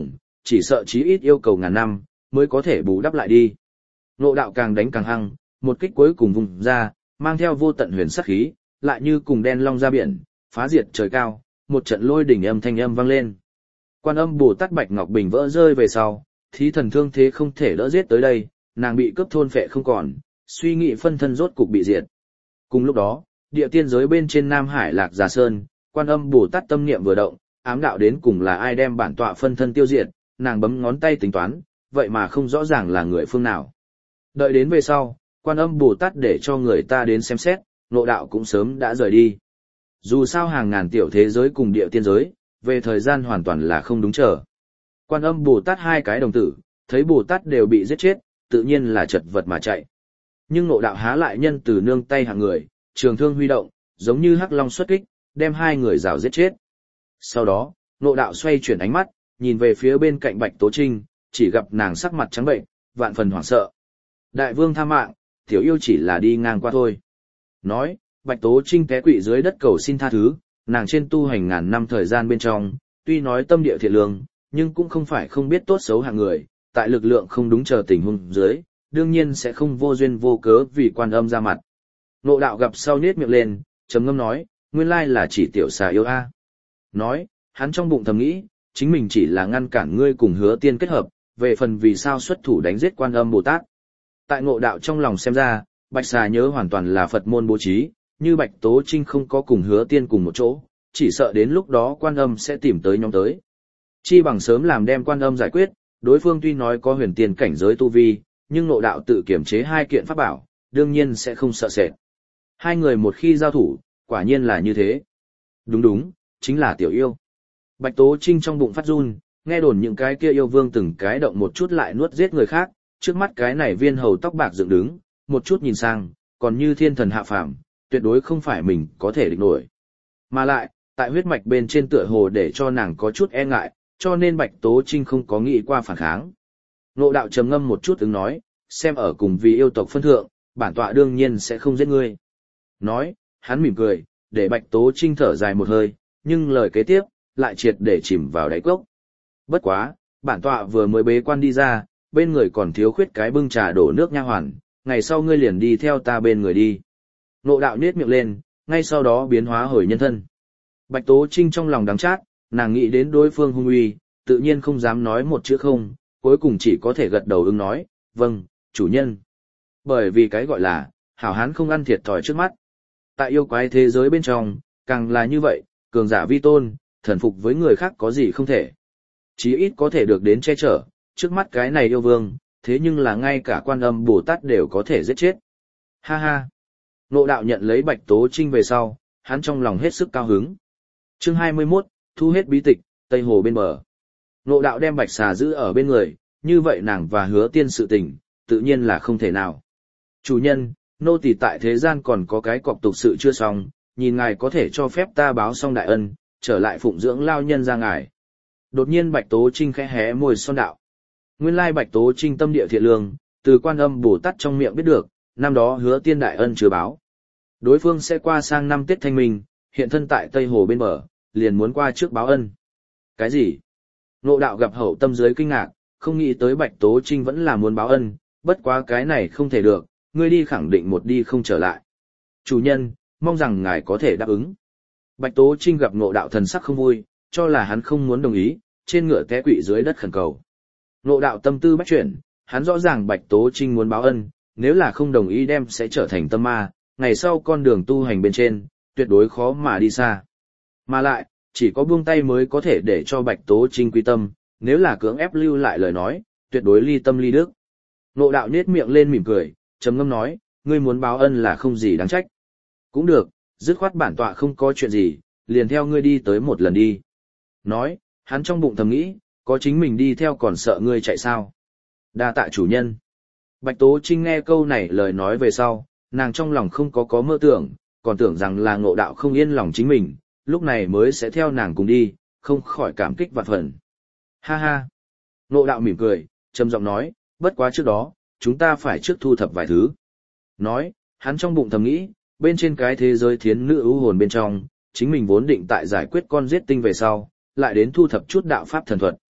chỉ sợ chí ít yêu cầu ngàn năm, mới có thể bù đắp lại đi. Ngộ đạo càng đánh càng hăng, một kích cuối cùng vùng ra, mang theo vô tận huyền sắc khí, lại như cùng đen long ra biển, phá diệt trời cao, một trận lôi đỉnh âm thanh âm vang lên. Quan Âm Bồ Tát Bạch Ngọc Bình vỡ rơi về sau, thí thần thương thế không thể đỡ giết tới đây, nàng bị cướp thôn phệ không còn, suy nghĩ phân thân rốt cục bị diệt. Cùng lúc đó, địa tiên giới bên trên Nam Hải Lạc Già Sơn, Quan Âm Bồ Tát tâm niệm vừa động, ám đạo đến cùng là ai đem bản tọa phân thân tiêu diệt, nàng bấm ngón tay tính toán, vậy mà không rõ ràng là người phương nào. Đợi đến về sau, Quan Âm Bồ Tát để cho người ta đến xem xét, Ngộ đạo cũng sớm đã rời đi. Dù sao hàng ngàn tiểu thế giới cùng địa tiên giới, về thời gian hoàn toàn là không đúng chờ. Quan Âm Bồ Tát hai cái đồng tử, thấy Bồ Tát đều bị giết chết, tự nhiên là chật vật mà chạy. Nhưng Ngộ đạo há lại nhân từ nương tay hạng người, trường thương huy động, giống như hắc long xuất kích, đem hai người rào giết chết. Sau đó, Ngộ đạo xoay chuyển ánh mắt, nhìn về phía bên cạnh Bạch Tố Trinh, chỉ gặp nàng sắc mặt trắng bệnh, vạn phần hoảng sợ. Đại vương tha mạng, tiểu yêu chỉ là đi ngang qua thôi. Nói, Bạch Tố Trinh té quỵ dưới đất cầu xin tha thứ, nàng trên tu hành ngàn năm thời gian bên trong, tuy nói tâm địa thiện lương, nhưng cũng không phải không biết tốt xấu hạng người, tại lực lượng không đúng chờ tình huống dưới, đương nhiên sẽ không vô duyên vô cớ vì Quan Âm ra mặt. Ngộ đạo gặp sau nhếch miệng lên, trầm ngâm nói, nguyên lai là chỉ tiểu xà yêu a. Nói, hắn trong bụng thầm nghĩ, chính mình chỉ là ngăn cản ngươi cùng Hứa Tiên kết hợp, về phần vì sao xuất thủ đánh giết Quan Âm Bồ Tát. Tại Ngộ đạo trong lòng xem ra, Bạch xà nhớ hoàn toàn là Phật môn bố trí, như Bạch Tố Trinh không có cùng Hứa Tiên cùng một chỗ, chỉ sợ đến lúc đó Quan Âm sẽ tìm tới nhóm tới. Chi bằng sớm làm đem Quan Âm giải quyết, đối phương tuy nói có huyền tiên cảnh giới tu vi, nhưng Ngộ đạo tự kiểm chế hai kiện pháp bảo, đương nhiên sẽ không sợ sệt. Hai người một khi giao thủ, quả nhiên là như thế. Đúng, chính là tiểu yêu. Bạch Tố Trinh trong bụng phát run, nghe đồn những cái kia yêu vương từng cái động một chút lại nuốt giết người khác, trước mắt cái này viên hầu tóc bạc dựng đứng, một chút nhìn sang, còn như thiên thần hạ phàm, tuyệt đối không phải mình có thể địch nổi. Mà lại, tại huyết mạch bên trên tựa hồ để cho nàng có chút e ngại, cho nên Bạch Tố Trinh không có nghĩ qua phản kháng. Ngộ đạo trầm ngâm một chút ứng nói, xem ở cùng vì yêu tộc phân thượng, bản tọa đương nhiên sẽ không giết ngươi. Nói, hắn mỉm cười, để Bạch Tố Trinh thở dài một hơi, nhưng lời kế tiếp, lại triệt để chìm vào đáy cốc. Bất quá, bản tọa vừa mới bế quan đi ra, bên người còn thiếu khuyết cái bưng trà đổ nước nha hoàn, ngày sau ngươi liền đi theo ta bên người đi. Ngộ đạo nhếch miệng lên, ngay sau đó biến hóa hồi nhân thân. Bạch Tố Trinh trong lòng đắng chát, nàng nghĩ đến đối phương hung uy, tự nhiên không dám nói một chữ không, cuối cùng chỉ có thể gật đầu ứng nói, vâng, chủ nhân. Bởi vì cái gọi là, hảo hán không ăn thiệt thòi trước mắt. Tại yêu quái thế giới bên trong, càng là như vậy, cường giả vi tôn, thần phục với người khác có gì không thể. Chí ít có thể được đến che chở, trước mắt cái này yêu vương, thế nhưng là ngay cả Quan Âm Bồ Tát đều có thể giết chết. Ha ha. Ngộ đạo nhận lấy Bạch Tố Trinh về sau, hắn trong lòng hết sức cao hứng. Chương 21, thu hết bí tịch, Tây Hồ bên bờ. Ngộ đạo đem Bạch xà giữ ở bên người, như vậy nàng và Hứa Tiên sự tình, tự nhiên là không thể nào. Chủ nhân, nô tỳ tại thế gian còn có cái cọc tục sự chưa xong, nhìn ngài có thể cho phép ta báo xong đại ân, trở lại phụng dưỡng lao nhân ra ngài. Đột nhiên Bạch Tố Trinh khẽ hé môi son đạo. Nguyên lai Bạch Tố Trinh tâm địa thiện lương, từ Quan Âm Bồ Tát trong miệng biết được, năm đó Hứa Tiên đại ân chưa báo. Đối phương sẽ qua sang năm Tết Thanh Minh, hiện thân tại Tây Hồ bên bờ, liền muốn qua trước báo ân. Cái gì? Ngộ đạo gặp hậu tâm dưới kinh ngạc, không nghĩ tới Bạch Tố Trinh vẫn là muốn báo ân, bất quá cái này không thể được, ngươi đi khẳng định một đi không trở lại. Chủ nhân, mong rằng ngài có thể đáp ứng. Bạch Tố Trinh gặp Ngộ đạo thần sắc không vui, cho là hắn không muốn đồng ý, trên ngựa té quỵ dưới đất khẩn cầu. Ngộ đạo tâm tư bách chuyển, hắn rõ ràng Bạch Tố Trinh muốn báo ân, nếu là không đồng ý đem sẽ trở thành tâm ma, ngày sau con đường tu hành bên trên, tuyệt đối khó mà đi xa. Mà lại, chỉ có buông tay mới có thể để cho Bạch Tố Trinh quy tâm, nếu là cưỡng ép lưu lại lời nói, tuyệt đối ly tâm ly đức. Ngộ đạo nhếch miệng lên mỉm cười, trầm ngâm nói, ngươi muốn báo ân là không gì đáng trách. Cũng được, dứt khoát bản tọa không có chuyện gì, liền theo ngươi đi tới một lần đi. Nói, hắn trong bụng thầm nghĩ, có chính mình đi theo còn sợ ngươi chạy sao. Đa tạ chủ nhân. Bạch Tố Trinh nghe câu này lời nói về sau, nàng trong lòng không có mơ tưởng, còn tưởng rằng là Ngộ đạo không yên lòng chính mình, lúc này mới sẽ theo nàng cùng đi, không khỏi cảm kích vạn phần. Ha ha. Ngộ đạo mỉm cười, trầm giọng nói, bất quá trước đó, chúng ta phải trước thu thập vài thứ. Nói, hắn trong bụng thầm nghĩ, bên trên cái thế giới thiến nữ ưu hồn bên trong, chính mình vốn định tại giải quyết con giết tinh về sau, lại đến thu thập chút đạo pháp thần thuật.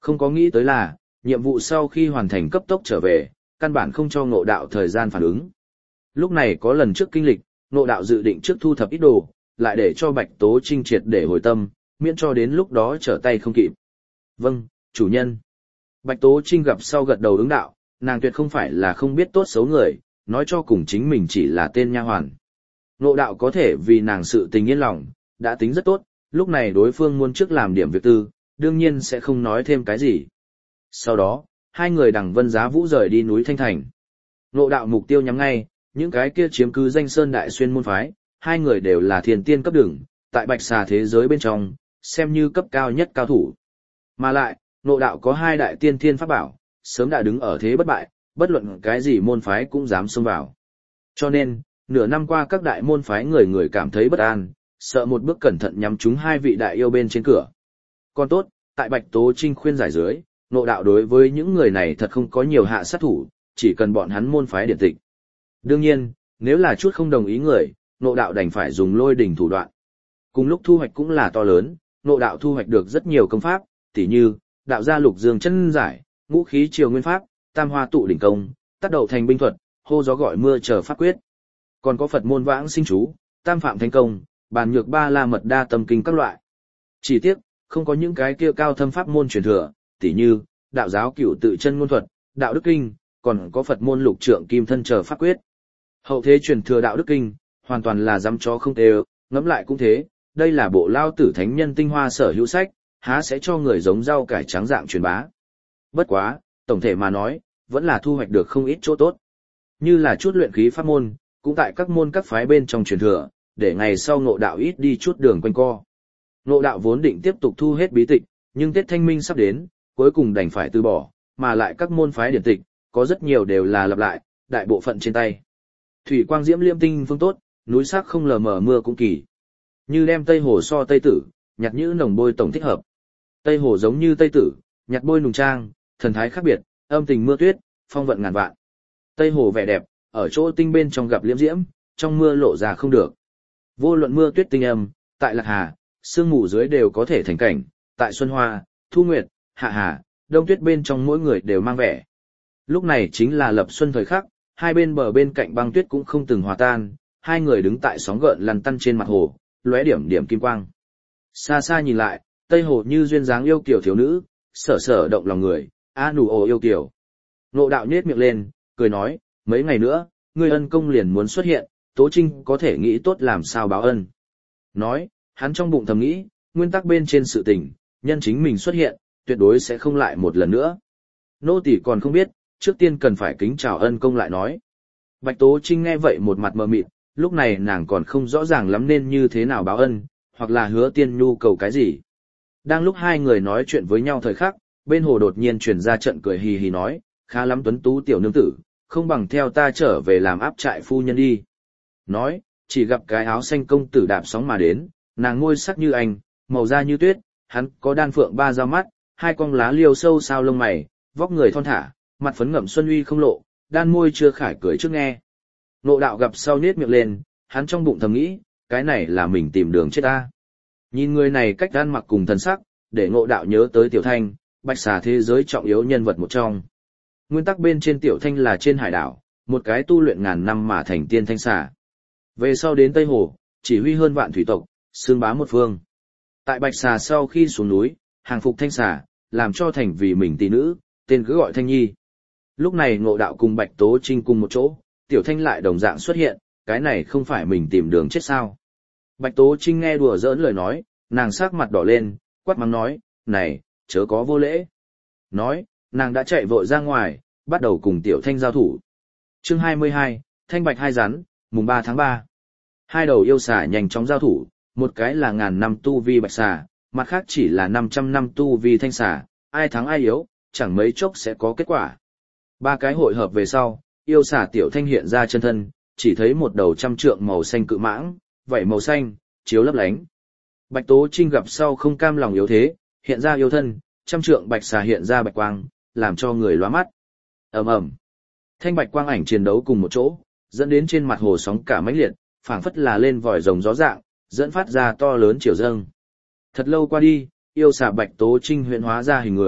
Không có nghĩ tới là, nhiệm vụ sau khi hoàn thành cấp tốc trở về, căn bản không cho ngộ đạo thời gian phản ứng. Lúc này có lần trước kinh lịch, ngộ đạo dự định trước thu thập ít đồ, lại để cho Bạch Tố Trinh triệt để hồi tâm, miễn cho đến lúc đó trở tay không kịp. Vâng, chủ nhân. Bạch Tố Trinh gặp sau gật đầu ứng đạo, nàng tuyệt không phải là không biết tốt xấu người, nói cho cùng chính mình chỉ là tên nha hoàn. Ngộ đạo có thể vì nàng sự tình yên lòng, đã tính rất tốt, lúc này đối phương muốn trước làm điểm việc tư, đương nhiên sẽ không nói thêm cái gì. Sau đó, hai người đằng Vân Giá Vũ rời đi núi Thanh Thành. Ngộ đạo mục tiêu nhắm ngay, những cái kia chiếm cứ danh sơn đại xuyên môn phái, hai người đều là thiền tiên cấp đường, tại bạch xà thế giới bên trong, xem như cấp cao nhất cao thủ. Mà lại, ngộ đạo có hai đại tiên thiên pháp bảo, sớm đã đứng ở thế bất bại, bất luận cái gì môn phái cũng dám xông vào. Cho nên, nửa năm qua các đại môn phái người người cảm thấy bất an, sợ một bước cẩn thận nhắm trúng hai vị đại yêu bên trên cửa. Còn tốt, tại Bạch Tố Trinh khuyên giải dưới, ngộ đạo đối với những người này thật không có nhiều hạ sát thủ, chỉ cần bọn hắn môn phái điển tịch. Đương nhiên, nếu là chút không đồng ý người, ngộ đạo đành phải dùng lôi đỉnh thủ đoạn. Cùng lúc thu hoạch cũng là to lớn, ngộ đạo thu hoạch được rất nhiều công pháp, tỉ như, đạo gia lục dương chân giải, ngũ khí triều nguyên pháp, tam hoa tụ đỉnh công, tác đậu thành binh thuật, hô gió gọi mưa chờ pháp quyết. Còn có Phật môn vãng sinh chú, tam phạm thánh công, bàn nhược ba la mật đa tâm kinh các loại. Chỉ tiếc, không có những cái kia cao thâm pháp môn truyền thừa, tỉ như, đạo giáo cửu tự chân ngôn thuật, đạo đức kinh, còn có Phật môn lục trượng kim thân chờ pháp quyết. Hậu thế truyền thừa đạo đức kinh, hoàn toàn là dăm chó không tê, ngẫm lại cũng thế, đây là bộ lao tử thánh nhân tinh hoa sở hữu sách, há sẽ cho người giống rau cải trắng dạng truyền bá. Bất quá, tổng thể mà nói, vẫn là thu hoạch được không ít chỗ tốt. Như là chút luyện khí pháp môn, cũng tại các môn các phái bên trong truyền thừa, để ngày sau ngộ đạo ít đi chút đường quanh co. Ngộ đạo vốn định tiếp tục thu hết bí tịch, nhưng Tết Thanh Minh sắp đến, cuối cùng đành phải từ bỏ, mà lại các môn phái điển tịch, có rất nhiều đều là lặp lại, đại bộ phận trên tay. Thủy quang diễm liêm tinh phương tốt, núi sắc không lờ mờ mưa cũng kỳ. Như đem Tây Hồ so Tây Tử, nhặt nhữ nồng bôi tổng thích hợp. Tây Hồ giống như Tây Tử, nhặt bôi nùng trang, thần thái khác biệt, âm tình mưa tuyết, phong vận ngàn vạn. Tây Hồ vẻ đẹp, ở chỗ tinh bên trong gặp liễm diễm, trong mưa lộ ra không được. Vô luận mưa tuyết tinh âm, tại Lạc Hà, sương mù dưới đều có thể thành cảnh, tại Xuân Hoa, Thu Nguyệt, Hạ Hà, Đông Tuyết bên trong mỗi người đều mang vẻ. Lúc này chính là lập xuân thời khắc, hai bên bờ bên cạnh băng tuyết cũng không từng hòa tan, hai người đứng tại sóng gợn lăn tăn trên mặt hồ, lóe điểm điểm kim quang. Xa xa nhìn lại, Tây Hồ như duyên dáng yêu kiều thiếu nữ, sở sở động lòng người, a nụ ồ yêu kiều. Ngộ đạo nhếch miệng lên, cười nói, mấy ngày nữa, ngươi ân công liền muốn xuất hiện, Tố Trinh có thể nghĩ tốt làm sao báo ân. Nói, hắn trong bụng thầm nghĩ, nguyên tắc bên trên sự tình, nhân chính mình xuất hiện, tuyệt đối sẽ không lại một lần nữa. Nô tỳ còn không biết, trước tiên cần phải kính chào ân công lại nói. Bạch Tố Trinh nghe vậy một mặt mờ mịt, lúc này nàng còn không rõ ràng lắm nên như thế nào báo ân, hoặc là hứa tiên nhu cầu cái gì. Đang lúc hai người nói chuyện với nhau thời khắc, bên hồ đột nhiên truyền ra trận cười hì hì nói, khá lắm tuấn tú tiểu nương tử, không bằng theo ta trở về làm áp trại phu nhân đi. Nói, chỉ gặp cái áo xanh công tử đạp sóng mà đến, nàng ngôi sắc như anh, màu da như tuyết, hắn có đan phượng ba dao mắt, hai con lá liêu sâu sao lông mày, vóc người thon thả, mặt phấn ngậm xuân uy không lộ, đan môi chưa khải cười trước nghe. Ngộ đạo gặp sau nết miệng lên, hắn trong bụng thầm nghĩ, cái này là mình tìm đường chết ta. Nhìn người này cách ăn mặc cùng thần sắc, để ngộ đạo nhớ tới Tiểu Thanh, bạch xà thế giới trọng yếu nhân vật một trong. Nguyên tắc bên trên Tiểu Thanh là trên hải đảo, một cái tu luyện ngàn năm mà thành tiên thanh xà. Về sau đến Tây Hồ, chỉ huy hơn vạn thủy tộc, xương bá một phương. Tại bạch xà sau khi xuống núi, hàng phục thanh xà, làm cho thành vì mình tỷ nữ, tên cứ gọi Thanh Nhi. Lúc này ngộ đạo cùng Bạch Tố Trinh cùng một chỗ, Tiểu Thanh lại đồng dạng xuất hiện, cái này không phải mình tìm đường chết sao. Bạch Tố Trinh nghe đùa giỡn lời nói, nàng sắc mặt đỏ lên, quát mắng nói, này, chớ có vô lễ. Nói, nàng đã chạy vội ra ngoài, bắt đầu cùng Tiểu Thanh giao thủ. Chương 22, Thanh Bạch hai rắn, mùng 3 tháng 3. Hai đầu yêu xà nhanh chóng giao thủ, một cái là ngàn năm tu vi bạch xà, mặt khác chỉ là 500 năm tu vi thanh xà, ai thắng ai yếu, chẳng mấy chốc sẽ có kết quả. Ba cái hội hợp về sau, yêu xà Tiểu Thanh hiện ra chân thân, chỉ thấy một đầu trăm trượng màu xanh cự mãng, vảy màu xanh, chiếu lấp lánh. Bạch Tố Trinh gặp sau không cam lòng yếu thế, hiện ra yêu thân, trăm trượng bạch xà hiện ra bạch quang, làm cho người lóa mắt. Ầm ầm. Thanh bạch quang ảnh chiến đấu cùng một chỗ, dẫn đến trên mặt hồ sóng cả mãnh liệt, phảng phất là lên vòi rồng gió dạng, dẫn phát ra to lớn chiều dâng. Thật lâu qua đi, yêu xà Bạch Tố Trinh huyễn hóa ra hình người,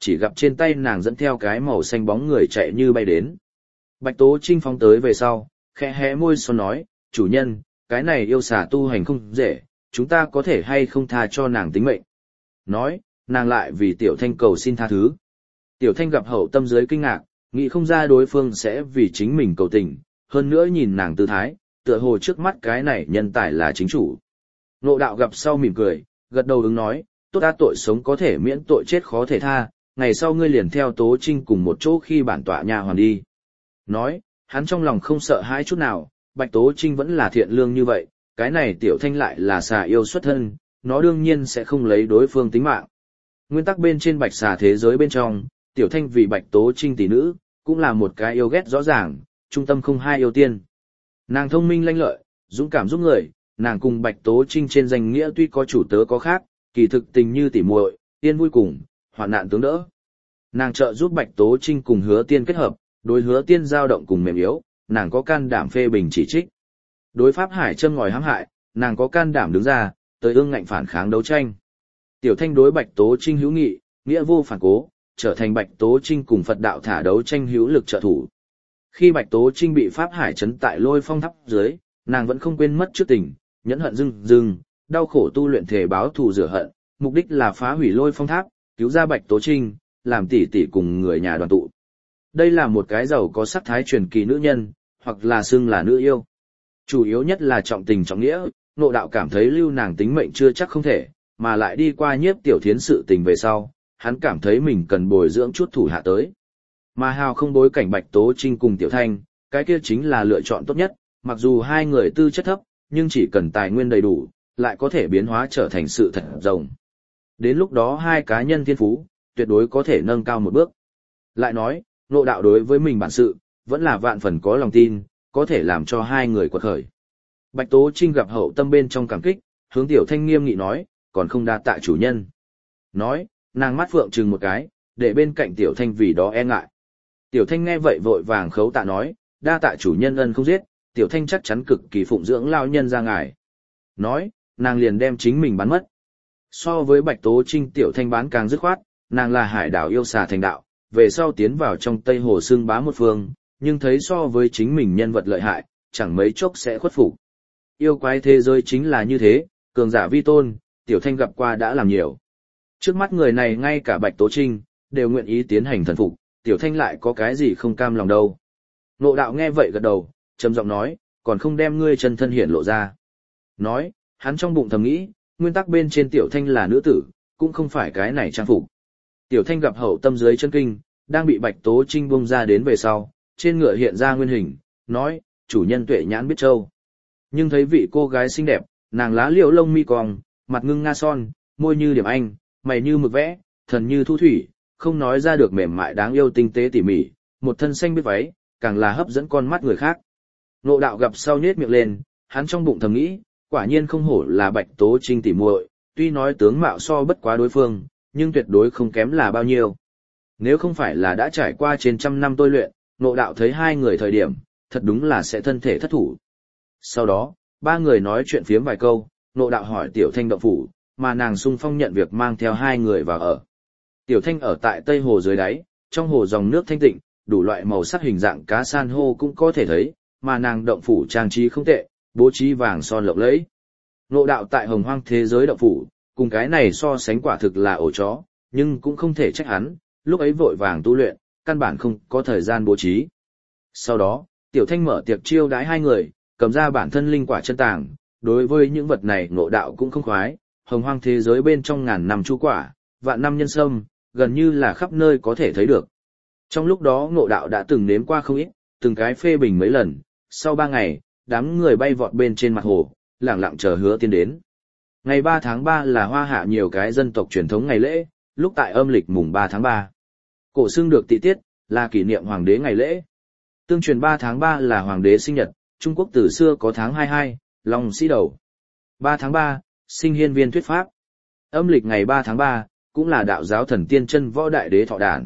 chỉ gặp trên tay nàng dẫn theo cái màu xanh bóng người chạy như bay đến. Bạch Tố Trinh phóng tới về sau, khẽ hé môi son nói, chủ nhân, cái này yêu xà tu hành không dễ, chúng ta có thể hay không tha cho nàng tính mệnh. Nói, nàng lại vì Tiểu Thanh cầu xin tha thứ. Tiểu Thanh gặp hậu tâm dưới kinh ngạc, nghĩ không ra đối phương sẽ vì chính mình cầu tình, hơn nữa nhìn nàng tư thái, tựa hồ trước mắt cái này nhân tài là chính chủ. Ngộ đạo gặp sau mỉm cười, gật đầu ứng nói, tốt ta tội sống có thể miễn tội chết khó thể tha, ngày sau ngươi liền theo Tố Trinh cùng một chỗ khi bản tọa nhà hoàn đi. Nói, hắn trong lòng không sợ hãi chút nào, Bạch Tố Trinh vẫn là thiện lương như vậy, cái này Tiểu Thanh lại là xà yêu xuất thân, nó đương nhiên sẽ không lấy đối phương tính mạng. Nguyên tắc bên trên bạch xà thế giới bên trong, Tiểu Thanh vì Bạch Tố Trinh tỷ nữ, cũng là một cái yêu ghét rõ ràng, trung tâm không hai yêu tiên. Nàng thông minh lanh lợi, dũng cảm giúp người, nàng cùng Bạch Tố Trinh trên danh nghĩa tuy có chủ tớ có khác, kỳ thực tình như tỉ muội, yên vui cùng, hoạn nạn tướng đỡ. Nàng trợ giúp Bạch Tố Trinh cùng Hứa Tiên kết hợp, đối Hứa Tiên dao động cùng mềm yếu, nàng có can đảm phê bình chỉ trích. Đối Pháp Hải châm ngòi hãm hại, nàng có can đảm đứng ra, tới ương ngạnh phản kháng đấu tranh. Tiểu Thanh đối Bạch Tố Trinh hữu nghị, nghĩa vô phản cố, trở thành Bạch Tố Trinh cùng Phật đạo thả đấu tranh hữu lực trợ thủ. Khi Bạch Tố Trinh bị Pháp Hải trấn tại Lôi Phong Tháp dưới, nàng vẫn không quên mất trước tình, nhẫn hận dưng, đau khổ tu luyện thể báo thù rửa hận, mục đích là phá hủy Lôi Phong Tháp, cứu ra Bạch Tố Trinh, làm tỷ tỷ cùng người nhà đoàn tụ. Đây là một cái giàu có sắc thái truyền kỳ nữ nhân, hoặc là xưng là nữ yêu. Chủ yếu nhất là trọng tình trọng nghĩa, Ngộ đạo cảm thấy lưu nàng tính mệnh chưa chắc không thể, mà lại đi qua Nhiếp Tiểu Thiến sự tình về sau, hắn cảm thấy mình cần bồi dưỡng chút thủ hạ tới. Mà hào không bối cảnh Bạch Tố Trinh cùng Tiểu Thanh, cái kia chính là lựa chọn tốt nhất, mặc dù hai người tư chất thấp, nhưng chỉ cần tài nguyên đầy đủ, lại có thể biến hóa trở thành sự thật rồng. Đến lúc đó hai cá nhân thiên phú, tuyệt đối có thể nâng cao một bước. Lại nói, Ngộ đạo đối với mình bản sự, vẫn là vạn phần có lòng tin, có thể làm cho hai người quật khởi. Bạch Tố Trinh gặp hậu tâm bên trong cảm kích, hướng Tiểu Thanh nghiêm nghị nói, còn không đa tạ chủ nhân. Nói, nàng mắt phượng trừng một cái, để bên cạnh Tiểu Thanh vì đó e ngại. Tiểu Thanh nghe vậy vội vàng khấu tạ nói, đa tạ chủ nhân ân không giết, Tiểu Thanh chắc chắn cực kỳ phụng dưỡng lao nhân ra ngài. Nói, nàng liền đem chính mình bán mất. So với Bạch Tố Trinh Tiểu Thanh bán càng dứt khoát, nàng là hải đảo yêu xà thành đạo, về sau tiến vào trong Tây Hồ xương bá một phương, nhưng thấy so với chính mình nhân vật lợi hại, chẳng mấy chốc sẽ khuất phục. Yêu quái thế giới chính là như thế, cường giả vi tôn, Tiểu Thanh gặp qua đã làm nhiều. Trước mắt người này ngay cả Bạch Tố Trinh, đều nguyện ý tiến hành thần phục, Tiểu Thanh lại có cái gì không cam lòng đâu. Ngộ đạo nghe vậy gật đầu, trầm giọng nói, còn không đem ngươi chân thân hiển lộ ra. Nói, hắn trong bụng thầm nghĩ, nguyên tắc bên trên Tiểu Thanh là nữ tử, cũng không phải cái này trang phục. Tiểu Thanh gặp hậu tâm dưới chân kinh, đang bị Bạch Tố Trinh bung ra đến về sau, trên ngựa hiện ra nguyên hình, nói, chủ nhân tuệ nhãn biết châu. Nhưng thấy vị cô gái xinh đẹp, nàng lá liễu lông mi cong, mặt ngưng nga son, môi như điểm anh, mày như mực vẽ, thần như thu thủy, không nói ra được mềm mại đáng yêu tinh tế tỉ mỉ, một thân xanh biết váy, càng là hấp dẫn con mắt người khác. Ngộ đạo gặp sau nhếch miệng lên, hắn trong bụng thầm nghĩ, quả nhiên không hổ là Bạch Tố Trinh tỉ muội, tuy nói tướng mạo so bất quá đối phương, nhưng tuyệt đối không kém là bao nhiêu. Nếu không phải là đã trải qua trên trăm năm tôi luyện, Ngộ đạo thấy hai người thời điểm, thật đúng là sẽ thân thể thất thủ. Sau đó, ba người nói chuyện phiếm vài câu, Ngộ đạo hỏi Tiểu Thanh động phủ, mà nàng sung phong nhận việc mang theo hai người vào ở. Tiểu Thanh ở tại Tây Hồ dưới đáy, trong hồ dòng nước thanh tịnh, đủ loại màu sắc hình dạng cá san hô cũng có thể thấy, mà nàng động phủ trang trí không tệ, bố trí vàng son lộng lẫy. Ngộ đạo tại Hồng Hoang thế giới động phủ, cùng cái này so sánh quả thực là ổ chó, nhưng cũng không thể trách hắn, lúc ấy vội vàng tu luyện, căn bản không có thời gian bố trí. Sau đó, Tiểu Thanh mở tiệc chiêu đãi hai người, cầm ra bản thân linh quả chân tàng, đối với những vật này Ngộ đạo cũng không khoái, Hồng Hoang thế giới bên trong ngàn năm chu quả, vạn năm nhân sâm, gần như là khắp nơi có thể thấy được. Trong lúc đó Ngộ đạo đã từng nếm qua không ít, từng cái phê bình mấy lần, sau 3 ngày, đám người bay vọt bên trên mặt hồ, lẳng lặng chờ Hứa Tiên đến. Ngày 3 tháng 3 là Hoa Hạ nhiều cái dân tộc truyền thống ngày lễ, lúc tại âm lịch mùng 3 tháng 3. Cổ xưng được tị tiết, là kỷ niệm hoàng đế ngày lễ. Tương truyền 3 tháng 3 là hoàng đế sinh nhật, Trung Quốc từ xưa có tháng 22, Long Sĩ Đầu. 3 tháng 3, sinh hiên viên thuyết pháp. Âm lịch ngày 3 tháng 3, cũng là đạo giáo thần tiên chân võ đại đế thọ đản.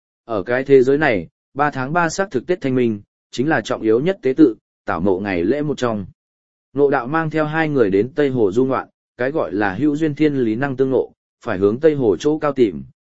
Ở cái thế giới này, 3 tháng 3 xác thực Tết Thanh Minh, chính là trọng yếu nhất tế tự, tảo mộ ngày lễ một trong. Ngộ đạo mang theo hai người đến Tây Hồ du ngoạn, cái gọi là hữu duyên thiên lý năng tương ngộ, phải hướng Tây Hồ chỗ cao tìm,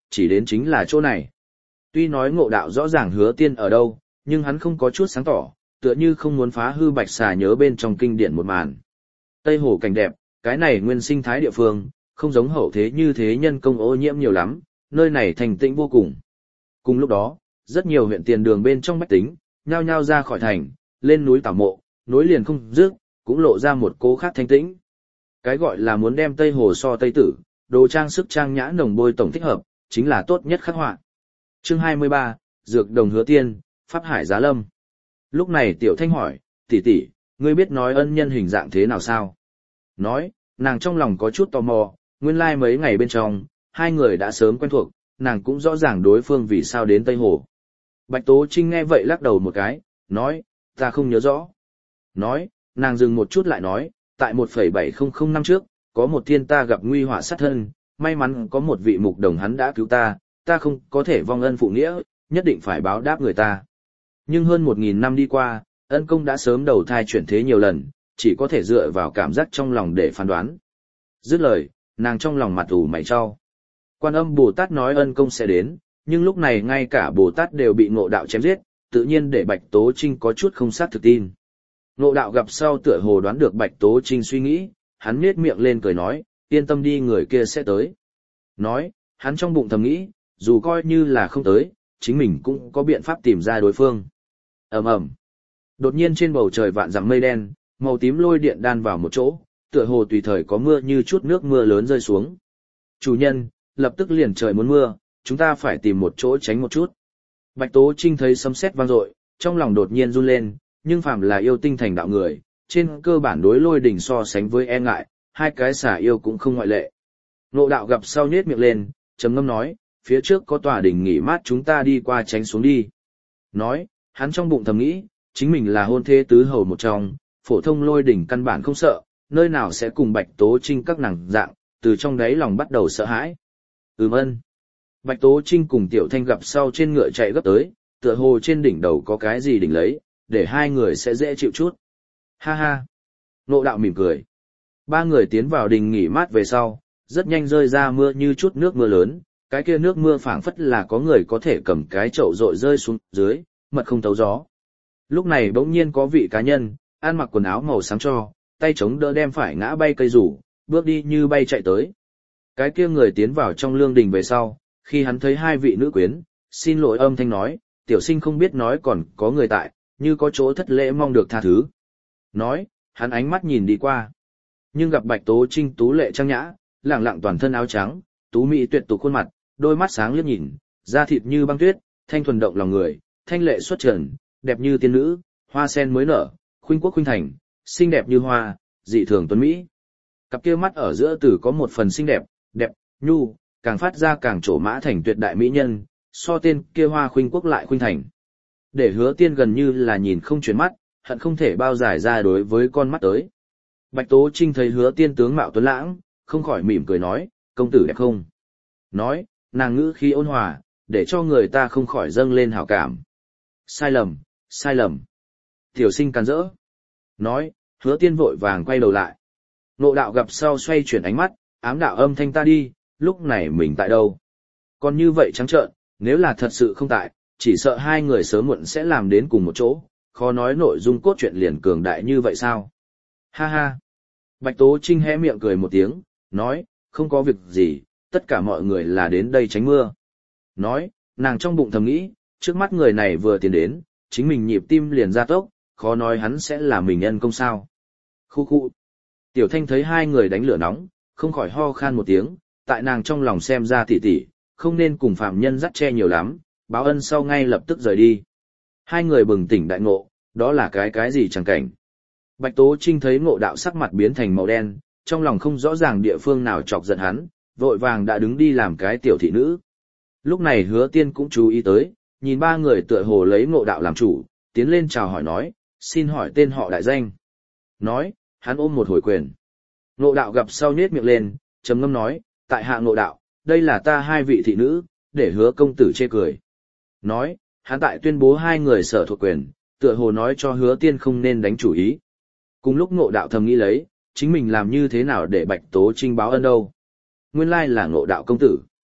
chỉ đến chính là chỗ này. Tuy nói ngộ đạo rõ ràng hứa tiên ở đâu, nhưng hắn không có chút sáng tỏ, tựa như không muốn phá hư bạch xà nhớ bên trong kinh điển một màn. Tây Hồ cảnh đẹp, cái này nguyên sinh thái địa phương, không giống hậu thế như thế nhân công ô nhiễm nhiều lắm, nơi này thành tĩnh vô cùng. Cùng lúc đó, rất nhiều huyện tiền đường bên trong bách tính, nhao nhao ra khỏi thành, lên núi tảo mộ, nối liền không dứt, cũng lộ ra một cố khác thanh tĩnh. Cái gọi là muốn đem Tây Hồ so Tây Tử, đồ trang sức trang nhã nồng bôi tổng thích hợp, chính là tốt nhất khắc họa. Chương 23, Dược Đồng Hứa Tiên, Pháp Hải Giá Lâm. Lúc này Tiểu Thanh hỏi, tỷ tỷ, ngươi biết nói ân nhân hình dạng thế nào sao? Nói, nàng trong lòng có chút tò mò, nguyên lai mấy ngày bên trong, hai người đã sớm quen thuộc, nàng cũng rõ ràng đối phương vì sao đến Tây Hồ. Bạch Tố Trinh nghe vậy lắc đầu một cái, nói, ta không nhớ rõ. Nói, nàng dừng một chút lại nói, tại 1,700 năm trước, có một thiên ta gặp nguy họa sát thân, may mắn có một vị mục đồng hắn đã cứu ta, ta không có thể vong ân phụ nghĩa, nhất định phải báo đáp người ta. Nhưng hơn 1000 năm đi qua, ân công đã sớm đầu thai chuyển thế nhiều lần, chỉ có thể dựa vào cảm giác trong lòng để phán đoán. Dứt lời, nàng trong lòng mặt ủ mày cho. Quan Âm Bồ Tát nói ân công sẽ đến, nhưng lúc này ngay cả Bồ Tát đều bị ngộ đạo chém giết, tự nhiên để Bạch Tố Trinh có chút không xác thực tin. Ngộ đạo gặp sau tựa hồ đoán được Bạch Tố Trinh suy nghĩ, hắn nhếch miệng lên cười nói, yên tâm đi, người kia sẽ tới. Nói, hắn trong bụng thầm nghĩ, dù coi như là không tới, chính mình cũng có biện pháp tìm ra đối phương. Ầm ầm. Đột nhiên trên bầu trời vạn dặm mây đen, màu tím lôi điện đan vào một chỗ, tựa hồ tùy thời có mưa như chút nước mưa lớn rơi xuống. Chủ nhân, lập tức liền trời muốn mưa, chúng ta phải tìm một chỗ tránh một chút. Bạch Tố Trinh thấy sấm sét vang dội, trong lòng đột nhiên run lên, nhưng phàm là yêu tinh thành đạo người, trên cơ bản đối lôi đỉnh so sánh với e ngại, hai cái xả yêu cũng không ngoại lệ. Ngộ đạo gặp sau nhếch miệng lên, trầm ngâm nói, phía trước có tòa đỉnh nghỉ mát, chúng ta đi qua tránh xuống đi. Nói, hắn trong bụng thầm nghĩ, chính mình là hôn thê tứ hầu một trong, phổ thông lôi đỉnh căn bản không sợ, nơi nào sẽ cùng Bạch Tố Trinh các nàng dạng, từ trong đáy lòng bắt đầu sợ hãi. Ân. Bạch Tố Trinh cùng Tiểu Thanh gặp sau trên ngựa chạy gấp tới, tựa hồ trên đỉnh đầu có cái gì đỉnh lấy, để hai người sẽ dễ chịu chút. Ha ha. Ngộ đạo mỉm cười. Ba người tiến vào đình nghỉ mát về sau, rất nhanh rơi ra mưa như chút nước mưa lớn, cái kia nước mưa phảng phất là có người có thể cầm cái chậu rội rơi xuống dưới, mật không thấu gió. Lúc này bỗng nhiên có vị cá nhân, ăn mặc quần áo màu xám cho, tay chống đỡ đem phải ngã bay cây rủ, bước đi như bay chạy tới. Cái kia người tiến vào trong lương đình về sau, khi hắn thấy hai vị nữ quyến, xin lỗi âm thanh nói, tiểu sinh không biết nói còn có người tại, như có chỗ thất lễ mong được tha thứ. Nói, hắn ánh mắt nhìn đi qua. Nhưng gặp Bạch Tố Trinh tú lệ trang nhã, lẳng lặng toàn thân áo trắng, tú mỹ tuyệt tục khuôn mặt, đôi mắt sáng liếc nhìn, da thịt như băng tuyết, thanh thuần động lòng người, thanh lệ xuất trần, đẹp như tiên nữ, hoa sen mới nở, khuynh quốc khuynh thành, xinh đẹp như hoa, dị thường tuấn mỹ. Cặp kia mắt ở giữa từ có một phần xinh đẹp, đẹp, nhu, càng phát ra càng trổ mã thành tuyệt đại mỹ nhân, so tên kia hoa khuynh quốc lại khuynh thành. Để Hứa Tiên gần như là nhìn không chuyển mắt, hận không thể bao giải ra đối với con mắt tới. Bạch Tố Trinh thấy Hứa Tiên tướng mạo tuấn lãng, không khỏi mỉm cười nói, công tử đẹp không? Nói, nàng ngữ khí ôn hòa, để cho người ta không khỏi dâng lên hảo cảm. Sai lầm, sai lầm. Tiểu sinh càn rỡ. Nói, Hứa Tiên vội vàng quay đầu lại. Ngộ đạo gặp sau xoay chuyển ánh mắt, ám đạo âm thanh ta đi, lúc này mình tại đâu? Còn như vậy trắng trợn, nếu là thật sự không tại, chỉ sợ hai người sớm muộn sẽ làm đến cùng một chỗ, khó nói nội dung cốt truyện liền cường đại như vậy sao? Ha ha. Bạch Tố Trinh hé miệng cười một tiếng, nói, không có việc gì, tất cả mọi người là đến đây tránh mưa. Nói, nàng trong bụng thầm nghĩ, trước mắt người này vừa tiến đến, chính mình nhịp tim liền gia tốc, khó nói hắn sẽ là mình nhân công sao. Khu khu. Tiểu Thanh thấy hai người đánh lửa nóng, không khỏi ho khan một tiếng, tại nàng trong lòng xem ra tỉ tỉ, không nên cùng phạm nhân dắt che nhiều lắm, báo ân sau ngay lập tức rời đi. Hai người bừng tỉnh đại ngộ, đó là cái gì chẳng cảnh. Bạch Tố Trinh thấy ngộ đạo sắc mặt biến thành màu đen, trong lòng không rõ ràng địa phương nào chọc giận hắn, vội vàng đã đứng đi làm cái tiểu thị nữ. Lúc này Hứa Tiên cũng chú ý tới, nhìn ba người tựa hồ lấy ngộ đạo làm chủ, tiến lên chào hỏi nói, xin hỏi tên họ đại danh. Nói, hắn ôm một hồi quyền. Ngộ đạo gặp sau nhếch miệng lên, trầm ngâm nói, tại hạ ngộ đạo, đây là ta hai vị thị nữ, để Hứa công tử chê cười. Nói, hắn tại tuyên bố hai người sở thuộc quyền, tựa hồ nói cho Hứa Tiên không nên đánh chủ ý. Cùng lúc ngộ đạo thầm nghĩ lấy, chính mình làm như thế nào để Bạch Tố Trinh báo ân đâu. Nguyên lai là ngộ đạo công tử.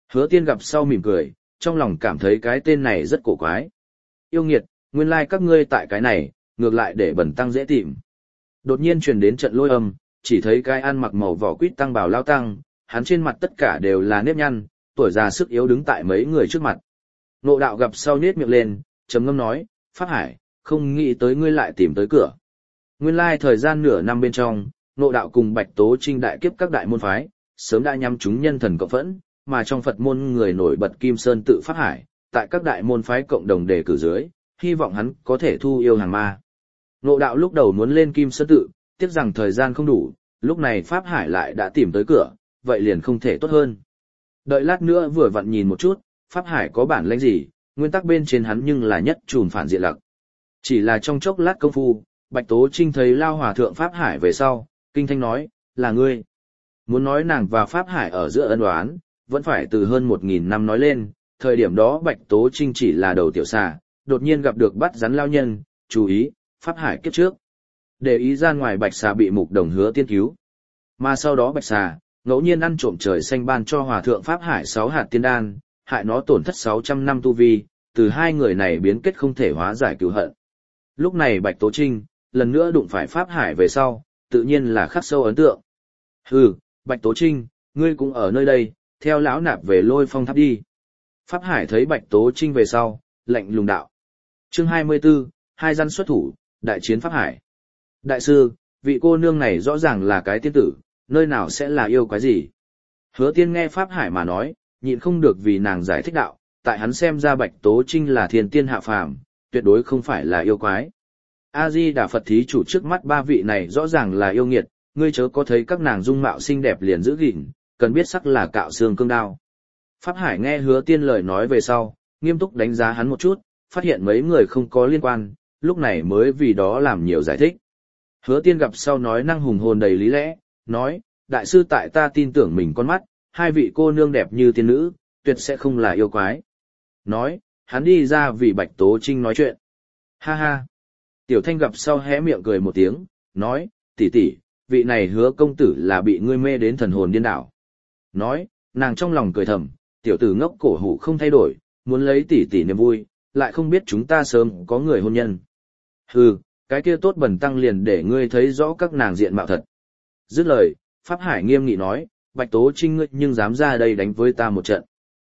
Hứa Tiên gặp sau mỉm cười, trong lòng cảm thấy cái tên này rất cổ quái. Yêu nghiệt, nguyên lai các ngươi tại cái này, ngược lại để bẩn tăng dễ tìm. Đột nhiên truyền đến trận lôi âm, chỉ thấy cái ăn mặc màu vỏ quýt tăng bào lao tăng, hắn trên mặt tất cả đều là nếp nhăn, tuổi già sức yếu đứng tại mấy người trước mặt. Ngộ đạo gặp sau nhếch miệng lên, trầm ngâm nói, Pháp Hải, không nghĩ tới ngươi lại tìm tới cửa. Nguyên lai thời gian nửa năm bên trong, Ngộ đạo cùng Bạch Tố Trinh đại kiếp các đại môn phái, sớm đã nhắm chúng nhân thần cộng phẫn, mà trong Phật môn người nổi bật Kim Sơn tự Pháp Hải, tại các đại môn phái cộng đồng đề cử dưới, hy vọng hắn có thể thu yêu hàng ma. Ngộ đạo lúc đầu muốn lên Kim Sơn tự, tiếc rằng thời gian không đủ, lúc này Pháp Hải lại đã tìm tới cửa, vậy liền không thể tốt hơn. Đợi lát nữa vừa vặn nhìn một chút, Pháp Hải có bản lĩnh gì, nguyên tắc bên trên hắn nhưng là nhất trùm phản diện lặc. Chỉ là trong chốc lát công phu, Bạch Tố Trinh thấy Lao Hòa Thượng Pháp Hải về sau, kinh thanh nói, là ngươi. Muốn nói nàng và Pháp Hải ở giữa ân oán, vẫn phải từ hơn 1000 năm nói lên, thời điểm đó Bạch Tố Trinh chỉ là đầu tiểu xà, đột nhiên gặp được bắt rắn lao nhân, chú ý, Pháp Hải kiếp trước. Để ý ra ngoài Bạch Xà bị Mục Đồng Hứa Tiên cứu. Mà sau đó Bạch Xà, ngẫu nhiên ăn trộm trời xanh ban cho Hòa Thượng Pháp Hải 6 hạt tiên đan, hại nó tổn thất 600 năm tu vi, từ hai người này biến kết không thể hóa giải cửu hận. Lúc này Bạch Tố Trinh, lần nữa đụng phải Pháp Hải về sau, tự nhiên là khắc sâu ấn tượng. Hừ, Bạch Tố Trinh, ngươi cũng ở nơi đây, theo lão nạp về Lôi Phong Tháp đi. Pháp Hải thấy Bạch Tố Trinh về sau, lạnh lùng đạo. Chương 24, hai gian xuất thủ, đại chiến Pháp Hải. Đại sư, vị cô nương này rõ ràng là cái tiên tử, nơi nào sẽ là yêu quái gì? Hứa Tiên nghe Pháp Hải mà nói, nhịn không được vì nàng giải thích đạo, tại hắn xem ra Bạch Tố Trinh là thiên tiên hạ phàm, tuyệt đối không phải là yêu quái. A-di Đà Phật thí chủ trước mắt ba vị này rõ ràng là yêu nghiệt, ngươi chớ có thấy các nàng dung mạo xinh đẹp liền giữ gìn, cần biết sắc là cạo xương cương đao. Pháp Hải nghe Hứa Tiên lời nói về sau, nghiêm túc đánh giá hắn một chút, phát hiện mấy người không có liên quan, lúc này mới vì đó làm nhiều giải thích. Hứa Tiên gặp sau nói năng hùng hồn đầy lý lẽ, nói, đại sư tại ta tin tưởng mình con mắt, hai vị cô nương đẹp như tiên nữ, tuyệt sẽ không là yêu quái. Nói, hắn đi ra vì Bạch Tố Trinh nói chuyện. Ha ha. Tiểu Thanh gặp sau hé miệng cười một tiếng, nói, tỷ tỷ, vị này Hứa công tử là bị ngươi mê đến thần hồn điên đảo. Nói, nàng trong lòng cười thầm, tiểu tử ngốc cổ hủ không thay đổi, muốn lấy tỷ tỷ niềm vui, lại không biết chúng ta sớm có người hôn nhân. Hừ, cái kia tốt bẩn tăng liền để ngươi thấy rõ các nàng diện mạo thật. Dứt lời, Pháp Hải nghiêm nghị nói, Bạch Tố Trinh ngươi nhưng dám ra đây đánh với ta một trận.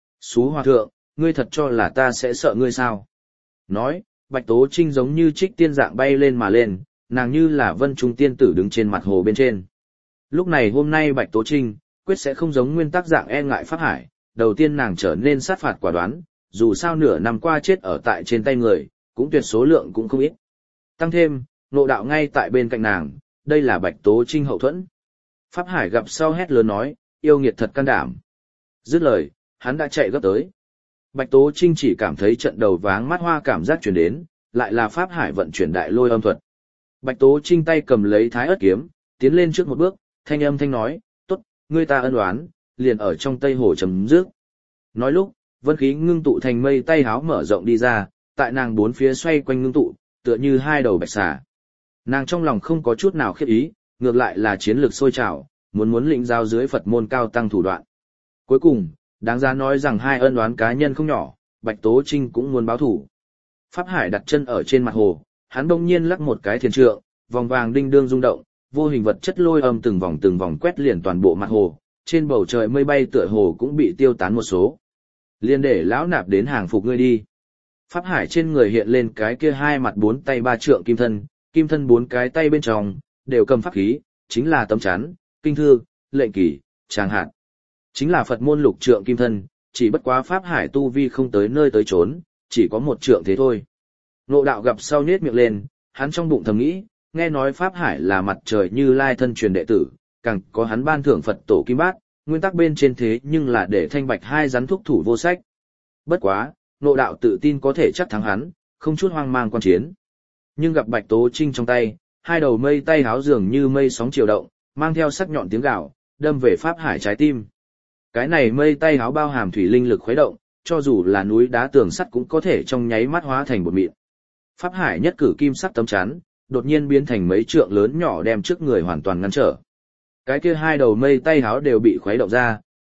Xú Hòa Thượng, ngươi thật cho là ta sẽ sợ ngươi sao? Nói, Bạch Tố Trinh giống như trích tiên dạng bay lên mà lên, nàng như là vân trung tiên tử đứng trên mặt hồ bên trên. Lúc này hôm nay Bạch Tố Trinh, quyết sẽ không giống nguyên tắc dạng e ngại Pháp Hải, đầu tiên nàng trở nên sát phạt quả đoán, dù sao nửa năm qua chết ở tại trên tay người, cũng tuyệt số lượng cũng không ít. Tăng thêm, Ngộ đạo ngay tại bên cạnh nàng, đây là Bạch Tố Trinh hậu thuẫn. Pháp Hải gặp sau hét lớn nói, yêu nghiệt thật can đảm. Dứt lời, hắn đã chạy gấp tới. Bạch Tố Trinh chỉ cảm thấy trận đầu váng mắt hoa cảm giác truyền đến, lại là Pháp Hải vận chuyển đại lôi âm thuật. Bạch Tố Trinh tay cầm lấy thái ớt kiếm, tiến lên trước một bước, thanh âm thanh nói, tốt, ngươi ta ân oán, liền ở trong Tây Hồ chấm dứt. Nói lúc, vân khí ngưng tụ thành mây tay háo mở rộng đi ra, tại nàng bốn phía xoay quanh ngưng tụ, tựa như hai đầu bạch xà. Nàng trong lòng không có chút nào khiếp ý, ngược lại là chiến lược sôi trào, muốn lĩnh giáo dưới Phật môn cao tăng thủ đoạn. Cuối cùng, đáng giá nói rằng hai ân oán cá nhân không nhỏ, Bạch Tố Trinh cũng muốn báo thủ. Pháp Hải đặt chân ở trên mặt hồ, hắn bỗng nhiên lắc một cái thiền trượng, vòng vàng đinh đương rung động, vô hình vật chất lôi âm từng vòng quét liền toàn bộ mặt hồ, trên bầu trời mây bay tựa hồ cũng bị tiêu tán một số. Liên để lão nạp đến hàng phục ngươi đi. Pháp Hải trên người hiện lên cái kia hai mặt bốn tay ba trượng kim thân bốn cái tay bên trong, đều cầm pháp khí, chính là tấm chắn, kinh thư, lệnh kỷ, tràng hạt. Chính là Phật môn lục trượng kim thân, chỉ bất quá Pháp Hải tu vi không tới nơi tới chốn, chỉ có một trượng thế thôi. Ngộ đạo gặp sau nhếch miệng lên, hắn trong bụng thầm nghĩ, nghe nói Pháp Hải là mặt trời Như Lai thân truyền đệ tử, càng có hắn ban thưởng Phật tổ kim bát, nguyên tắc bên trên thế nhưng là để thanh bạch hai rắn thúc thủ vô sách. Bất quá, Ngộ đạo tự tin có thể chắc thắng hắn, không chút hoang mang quan chiến. Nhưng gặp Bạch Tố Trinh trong tay, hai đầu mây tay háo dường như mây sóng chiều động, mang theo sắc nhọn tiếng gào, đâm về Pháp Hải trái tim. Cái này mây tay háo bao hàm thủy linh lực khuấy động, cho dù là núi đá tường sắt cũng có thể trong nháy mắt hóa thành bột mịn. Pháp Hải nhất cử kim sắc tấm chắn, đột nhiên biến thành mấy trượng lớn nhỏ đem trước người hoàn toàn ngăn trở. Cái kia hai đầu mây tay háo đều bị khuấy động ra,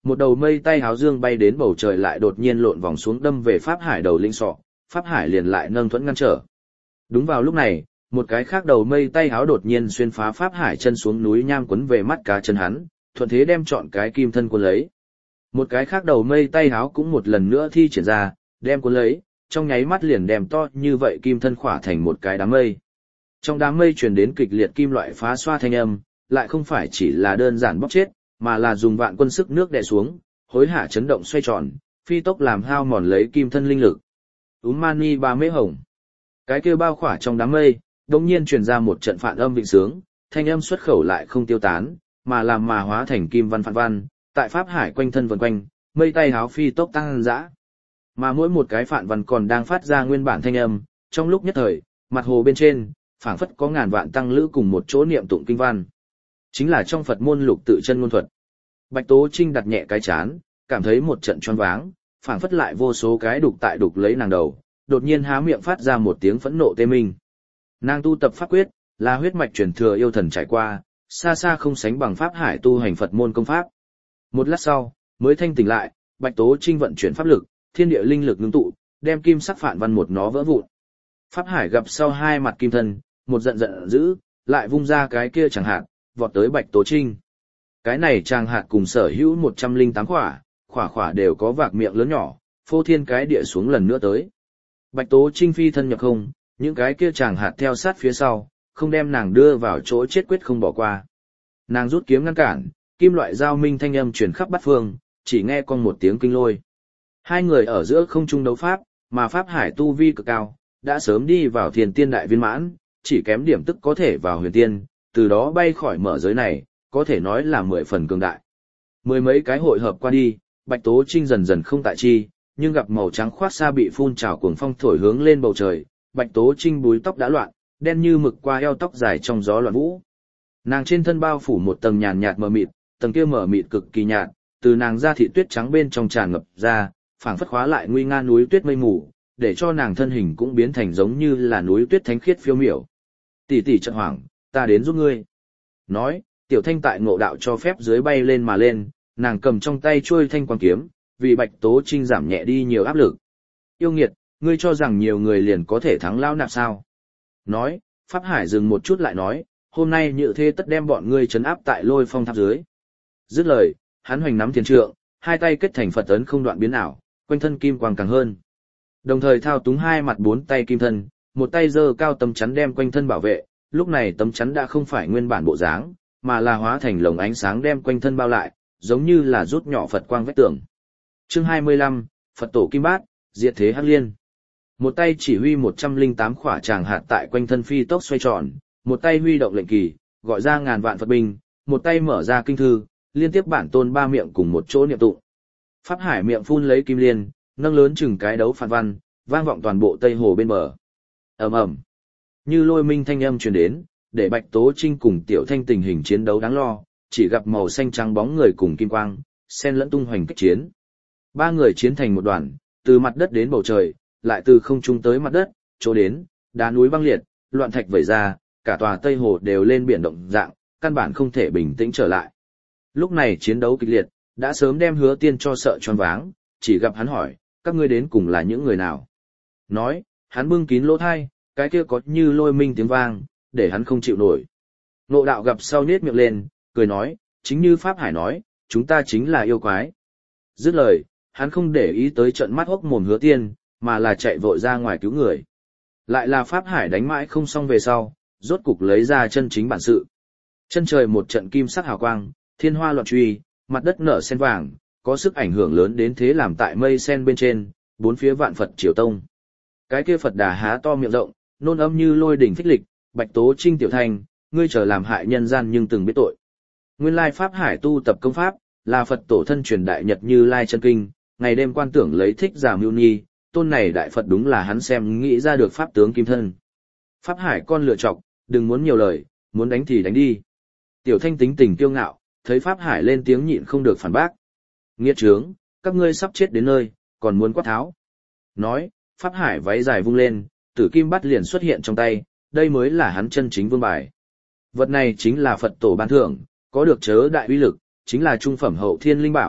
một đầu mây tay háo dương bay đến bầu trời lại đột nhiên lộn vòng xuống đâm về Pháp Hải đầu linh sọ, Pháp Hải liền lại nâng thuẫn ngăn trở. Đúng vào lúc này, một cái khác đầu mây tay háo đột nhiên xuyên phá Pháp Hải chân xuống núi nham quấn về mắt cá chân hắn, thuận thế đem chọn cái kim thân cuốn lấy. Một cái khác đầu mây tay háo cũng một lần nữa thi triển ra, đem cuốn lấy, trong nháy mắt liền đem to như vậy kim thân khỏa thành một cái đám mây. Trong đám mây truyền đến kịch liệt kim loại phá xoa thanh âm, lại không phải chỉ là đơn giản bóc chết, mà là dùng vạn quân sức nước đè xuống, hối hả chấn động xoay tròn, phi tốc làm hao mòn lấy kim thân linh lực. Mani ba mễ hồng. Cái kia bao khỏa trong đám mây, đột nhiên truyền ra một trận phản âm vịnh sướng, thanh âm xuất khẩu lại không tiêu tán, mà làm mà hóa thành kim văn phản văn, tại Pháp Hải quanh thân vần quanh, mây tay háo phi tốc tăng dã. Mà mỗi một cái phản văn còn đang phát ra nguyên bản thanh âm, trong lúc nhất thời, mặt hồ bên trên, phảng phất có ngàn vạn tăng lữ cùng một chỗ niệm tụng kinh văn. Chính là trong Phật môn lục tự chân ngôn thuật. Bạch Tố Trinh đặt nhẹ cái chán, cảm thấy một trận choáng váng, phảng phất lại vô số cái đục tại đục lấy nàng đầu, đột nhiên há miệng phát ra một tiếng phẫn nộ tê minh. Nàng tu tập pháp quyết, là huyết mạch truyền thừa yêu thần trải qua, xa xa không sánh bằng Pháp Hải tu hành Phật môn công pháp. Một lát sau, mới thanh tỉnh lại, Bạch Tố Trinh vận chuyển pháp lực, thiên địa linh lực ngưng tụ, đem kim sắc phản văn một nó vỡ vụn. Pháp Hải gặp sau hai mặt kim thân, một giận giận dữ, lại vung ra cái kia chẳng hạn, vọt tới Bạch Tố Trinh. Cái này chàng hạt cùng sở hữu 108 khỏa, khỏa đều có vạc miệng lớn nhỏ, phô thiên cái địa xuống lần nữa tới. Bạch Tố Trinh phi thân nhập không, những cái kia chàng hạt theo sát phía sau, không đem nàng đưa vào chỗ chết quyết không bỏ qua. Nàng rút kiếm ngăn cản, kim loại giao minh thanh âm truyền khắp bát phương, chỉ nghe con một tiếng kinh lôi. Hai người ở giữa không trung đấu pháp, mà Pháp Hải tu vi cực cao, đã sớm đi vào thiền tiên đại viên mãn, chỉ kém điểm tức có thể vào huyền tiên, từ đó bay khỏi mở giới này, có thể nói là 10 phần cường đại. Mười mấy cái hội hợp qua đi, Bạch Tố Trinh dần dần không tại chi, nhưng gặp màu trắng khoát xa bị phun trào cuồng phong thổi hướng lên bầu trời, Bạch Tố Trinh búi tóc đã loạn, đen như mực qua eo tóc dài trong gió loạn vũ. Nàng trên thân bao phủ một tầng nhàn nhạt mờ mịt, tầng kia mờ mịt cực kỳ nhạt, từ nàng da thịt tuyết trắng bên trong tràn ngập ra, phảng phất khóa lại nguy nga núi tuyết mây mù, để cho nàng thân hình cũng biến thành giống như là núi tuyết thánh khiết phiêu miểu. Tỷ tỷ trận hoảng, ta đến giúp ngươi. Nói, Tiểu Thanh tại ngộ đạo cho phép dưới bay lên mà lên, nàng cầm trong tay chuôi thanh quang kiếm, vì Bạch Tố Trinh giảm nhẹ đi nhiều áp lực. Yêu nghiệt, ngươi cho rằng nhiều người liền có thể thắng Lão Nạp sao? Nói, Pháp Hải dừng một chút lại nói, hôm nay Nhự Thế tất đem bọn ngươi trấn áp tại Lôi Phong tháp dưới. Dứt lời, hắn hoành nắm thiền trượng, hai tay kết thành Phật ấn không đoạn biến ảo, quanh thân kim quang càng hơn. Đồng thời thao túng hai mặt bốn tay kim thân, một tay giơ cao tấm chắn đem quanh thân bảo vệ, lúc này tấm chắn đã không phải nguyên bản bộ dáng, mà là hóa thành lồng ánh sáng đem quanh thân bao lại, giống như là rút nhỏ Phật quang vách tường. Chương 25, Phật tổ Kim Bát, diệt thế hắc liên. Một tay chỉ huy 108 khỏa tràng hạt tại quanh thân phi tốc xoay tròn, một tay huy động lệnh kỳ, gọi ra ngàn vạn Phật binh, một tay mở ra kinh thư, liên tiếp bản tôn ba miệng cùng một chỗ niệm tụng. Pháp Hải miệng phun lấy kim liên, nâng lớn chừng cái đấu phản văn, vang vọng toàn bộ Tây Hồ bên bờ. Ầm ầm, như lôi minh thanh âm truyền đến, để Bạch Tố Trinh cùng Tiểu Thanh tình hình chiến đấu đáng lo, chỉ gặp màu xanh trắng bóng người cùng kim quang, xen lẫn tung hoành kích chiến. Ba người chiến thành một đoàn, từ mặt đất đến bầu trời, lại từ không trung tới mặt đất, chỗ đến, đá núi băng liệt, loạn thạch vẩy ra, cả tòa Tây Hồ đều lên biển động dạng, căn bản không thể bình tĩnh trở lại. Lúc này chiến đấu kịch liệt, đã sớm đem Hứa Tiên cho sợ choáng váng, chỉ gặp hắn hỏi, các ngươi đến cùng là những người nào? Nói, hắn bưng kín lỗ tai, cái kia có như lôi minh tiếng vang, để hắn không chịu nổi. Ngộ đạo gặp sau nhếch miệng lên, cười nói, chính như Pháp Hải nói, chúng ta chính là yêu quái. Dứt lời, hắn không để ý tới trận mắt hốc mồm Hứa Tiên, mà là chạy vội ra ngoài cứu người. Lại là Pháp Hải đánh mãi không xong về sau, rốt cục lấy ra chân chính bản sự. Chân trời một trận kim sắc hào quang, thiên hoa loạn truy, mặt đất nở sen vàng, có sức ảnh hưởng lớn đến thế làm tại mây sen bên trên, bốn phía vạn Phật triều tông. Cái kia Phật đà há to miệng rộng, nôn âm như lôi đỉnh phích lịch, Bạch Tố Trinh Tiểu Thanh, ngươi trở làm hại nhân gian nhưng từng biết tội. Nguyên lai Pháp Hải tu tập công pháp, là Phật tổ thân truyền đại nhật Như Lai chân kinh, ngày đêm quan tưởng lấy Thích Giả Mưu Nhi, tôn này đại Phật đúng là hắn xem nghĩ ra được pháp tướng kim thân. Pháp Hải con lựa chọc, đừng muốn nhiều lời, muốn đánh thì đánh đi. Tiểu Thanh tính tình kiêu ngạo, thấy Pháp Hải lên tiếng nhịn không được phản bác. Nghiệt trướng, các ngươi sắp chết đến nơi, còn muốn quát tháo. Nói, Pháp Hải váy dài vung lên, tử kim bắt liền xuất hiện trong tay, đây mới là hắn chân chính vương bài. Vật này chính là Phật tổ ban thưởng, có được chớ đại uy lực, chính là trung phẩm hậu thiên linh bảo,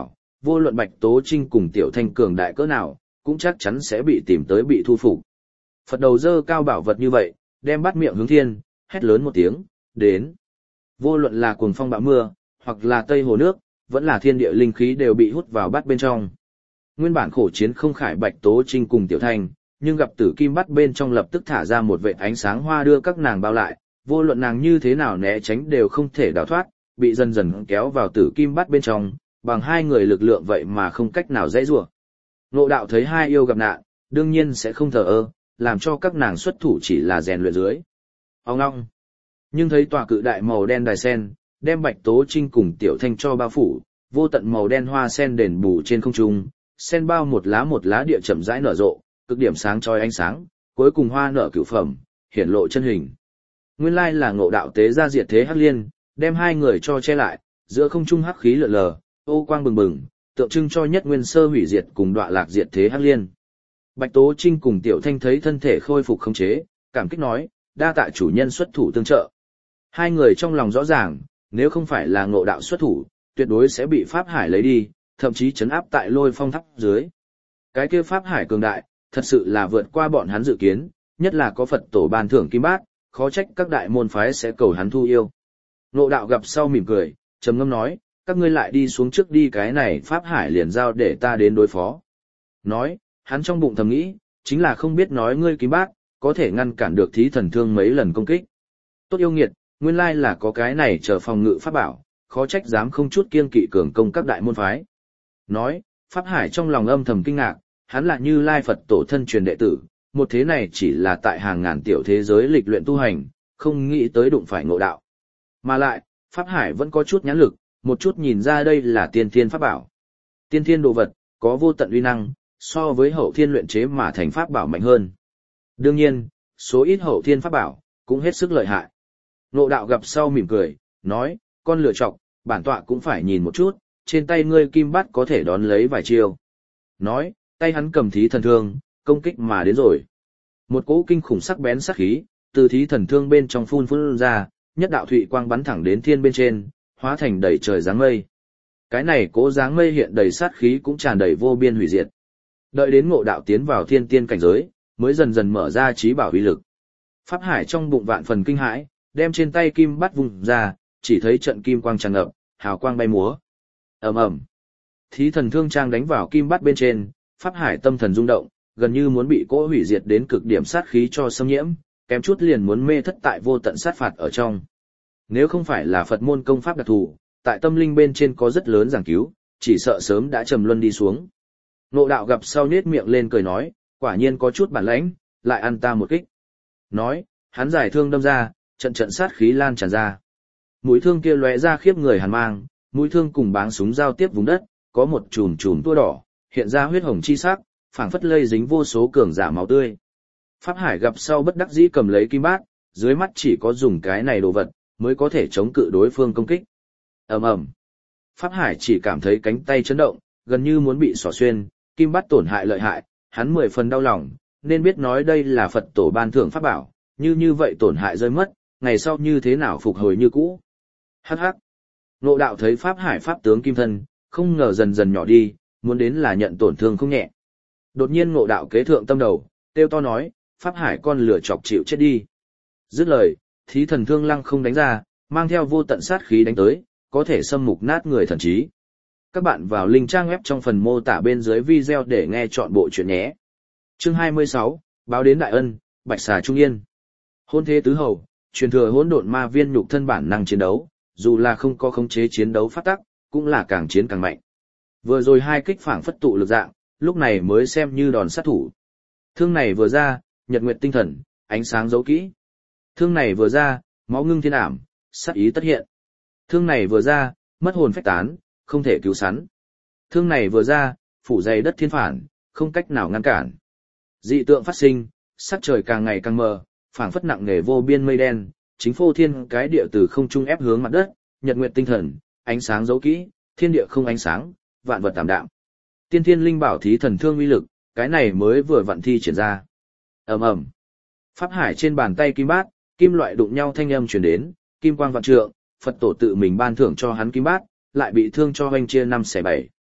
vô luận Bạch Tố Trinh cùng Tiểu Thanh cường đại cỡ nào, cũng chắc chắn sẽ bị tìm tới bị thu phục. Phật đầu dơ cao bảo vật như vậy, đem bắt miệng hướng thiên, hét lớn một tiếng, đến. Vô luận là cuồng phong bão mưa, hoặc là tây hồ nước, vẫn là thiên địa linh khí đều bị hút vào bát bên trong. Nguyên bản khổ chiến không khải Bạch Tố Trinh cùng Tiểu Thanh, nhưng gặp tử kim bát bên trong lập tức thả ra một vệt ánh sáng hoa đưa các nàng bao lại, vô luận nàng như thế nào né tránh đều không thể đào thoát, bị dần dần kéo vào tử kim bát bên trong, bằng hai người lực lượng vậy mà không cách nào dãy rủa. Ngộ Đạo thấy hai yêu gặp nạn, đương nhiên sẽ không thờ ơ, làm cho các nàng xuất thủ chỉ là rèn luyện dưới. Ông ngong. Nhưng thấy tòa cự đại màu đen đài sen, đem Bạch Tố Trinh cùng Tiểu Thanh cho bao phủ, vô tận màu đen hoa sen đền bù trên không trung, sen bao một lá địa chậm rãi nở rộ, cực điểm sáng chói ánh sáng, cuối cùng hoa nở cửu phẩm, hiển lộ chân hình. Nguyên lai là Ngộ Đạo tế ra diệt thế hắc liên, đem hai người cho che lại, giữa không trung hắc khí lượn lờ, ô quang bừng bừng, tượng trưng cho nhất nguyên sơ hủy diệt cùng đọa lạc diệt thế hắc liên. Bạch Tố Trinh cùng Tiểu Thanh thấy thân thể khôi phục khống chế, cảm kích nói, đa tạ chủ nhân xuất thủ tương trợ. Hai người trong lòng rõ ràng, nếu không phải là Ngộ Đạo xuất thủ, tuyệt đối sẽ bị Pháp Hải lấy đi, thậm chí trấn áp tại Lôi Phong tháp dưới. Cái kia Pháp Hải cường đại, thật sự là vượt qua bọn hắn dự kiến, nhất là có Phật tổ ban thưởng kim bát, khó trách các đại môn phái sẽ cầu hắn thu yêu. Ngộ Đạo gặp sau mỉm cười, trầm ngâm nói, các ngươi lại đi xuống trước đi, cái này Pháp Hải liền giao để ta đến đối phó. Nói, hắn trong bụng thầm nghĩ, chính là không biết nói ngươi kim bát, có thể ngăn cản được thí thần thương mấy lần công kích. Tốt yêu nghiệt, nguyên lai là có cái này chờ phòng ngự pháp bảo, khó trách dám không chút kiêng kỵ cường công các đại môn phái. Nói, Pháp Hải trong lòng âm thầm kinh ngạc, hắn là Như Lai Phật tổ thân truyền đệ tử, một thế này chỉ là tại hàng ngàn tiểu thế giới lịch luyện tu hành, không nghĩ tới đụng phải Ngộ Đạo. Mà lại, Pháp Hải vẫn có chút nhãn lực, một chút nhìn ra đây là tiên thiên pháp bảo. Tiên thiên đồ vật, có vô tận uy năng, so với hậu thiên luyện chế mà thành pháp bảo mạnh hơn. Đương nhiên, số ít hậu thiên pháp bảo, cũng hết sức lợi hại. Ngộ Đạo gặp sau mỉm cười, nói, con lựa chọc, bản tọa cũng phải nhìn một chút, trên tay ngươi kim bát có thể đón lấy vài chiêu. Nói, tay hắn cầm thí thần thương, công kích mà đến rồi. Một cỗ kinh khủng sắc bén sắc khí, từ thí thần thương bên trong phun ra, nhất đạo thụy quang bắn thẳng đến thiên bên trên, hóa thành đầy trời dáng mây. Cái này cỗ dáng mây hiện đầy sát khí cũng tràn đầy vô biên hủy diệt. Đợi đến Ngộ Đạo tiến vào thiên tiên cảnh giới, mới dần dần mở ra trí bảo uy lực. Pháp Hải trong bụng vạn phần kinh hãi, đem trên tay kim bát vùng ra, chỉ thấy trận kim quang tràn ngập, hào quang bay múa. Ầm ầm. Thí thần thương trang đánh vào kim bát bên trên, Pháp Hải tâm thần rung động, gần như muốn bị cỗ hủy diệt đến cực điểm sát khí cho xâm nhiễm, kém chút liền muốn mê thất tại vô tận sát phạt ở trong. Nếu không phải là Phật môn công pháp đặc thù, tại tâm linh bên trên có rất lớn giảng cứu, chỉ sợ sớm đã trầm luân đi xuống. Ngộ Đạo gặp sau nhếch miệng lên cười nói, quả nhiên có chút bản lãnh, lại ăn ta một kích. Nói, hắn giải thương đâm ra, trận trận sát khí lan tràn ra. Mũi thương kia lóe ra khiếp người hàn mang, mũi thương cùng báng súng giao tiếp vùng đất, có một chùm tua đỏ, hiện ra huyết hồng chi sắc, phảng phất lây dính vô số cường giả máu tươi. Pháp Hải gặp sau bất đắc dĩ cầm lấy kim bát, dưới mắt chỉ có dùng cái này đồ vật mới có thể chống cự đối phương công kích. Ầm ầm. Pháp Hải chỉ cảm thấy cánh tay chấn động, gần như muốn bị xỏ xuyên, kim bát tổn hại lợi hại, hắn 10 phần đau lòng, nên biết nói đây là Phật tổ ban thưởng pháp bảo, như vậy tổn hại rơi mất, ngày sau như thế nào phục hồi như cũ. Hắc hắc. Ngộ Đạo thấy Pháp Hải pháp tướng kim thân, không ngờ dần dần nhỏ đi, muốn đến là nhận tổn thương không nhẹ. Đột nhiên Ngộ Đạo kế thượng tâm đầu, kêu to nói, Pháp Hải con lửa chọc chịu chết đi. Dứt lời, thí thần thương lăng không đánh ra, mang theo vô tận sát khí đánh tới, có thể xâm mục nát người thần trí. Các bạn vào link trang web trong phần mô tả bên dưới video để nghe chọn bộ chuyện nhé. Chương 26, báo đến đại ân, Bạch Xà Trung Yên. Hôn thế tứ hầu, truyền thừa hỗn độn ma viên nhục thân bản năng chiến đấu, dù là không có khống chế chiến đấu phát tắc, cũng là càng chiến càng mạnh. Vừa rồi hai kích phảng phất tụ lực dạng, lúc này mới xem như đòn sát thủ. Thương này vừa ra, nhật nguyệt tinh thần, ánh sáng giấu kỹ. Thương này vừa ra, máu ngưng thiên ảm, sát ý tất hiện. Thương này vừa ra, mất hồn phách tán, không thể cứu sắn. Thương này vừa ra, phủ dày đất thiên phản, không cách nào ngăn cản. Dị tượng phát sinh, sắc trời càng ngày càng mờ, phảng phất nặng nề vô biên mây đen, chính phô thiên cái địa từ không trung ép hướng mặt đất, nhật nguyệt tinh thần, ánh sáng giấu kỹ, thiên địa không ánh sáng, vạn vật tạm đạm. Tiên thiên linh bảo thí thần thương uy lực, cái này mới vừa vặn thi triển ra. Ầm ầm. Pháp Hải trên bàn tay kim bát, kim loại đụng nhau thanh âm truyền đến, kim quang vạn trượng, Phật tổ tự mình ban thưởng cho hắn kim bát, lại bị thương cho hoành chia 5/7.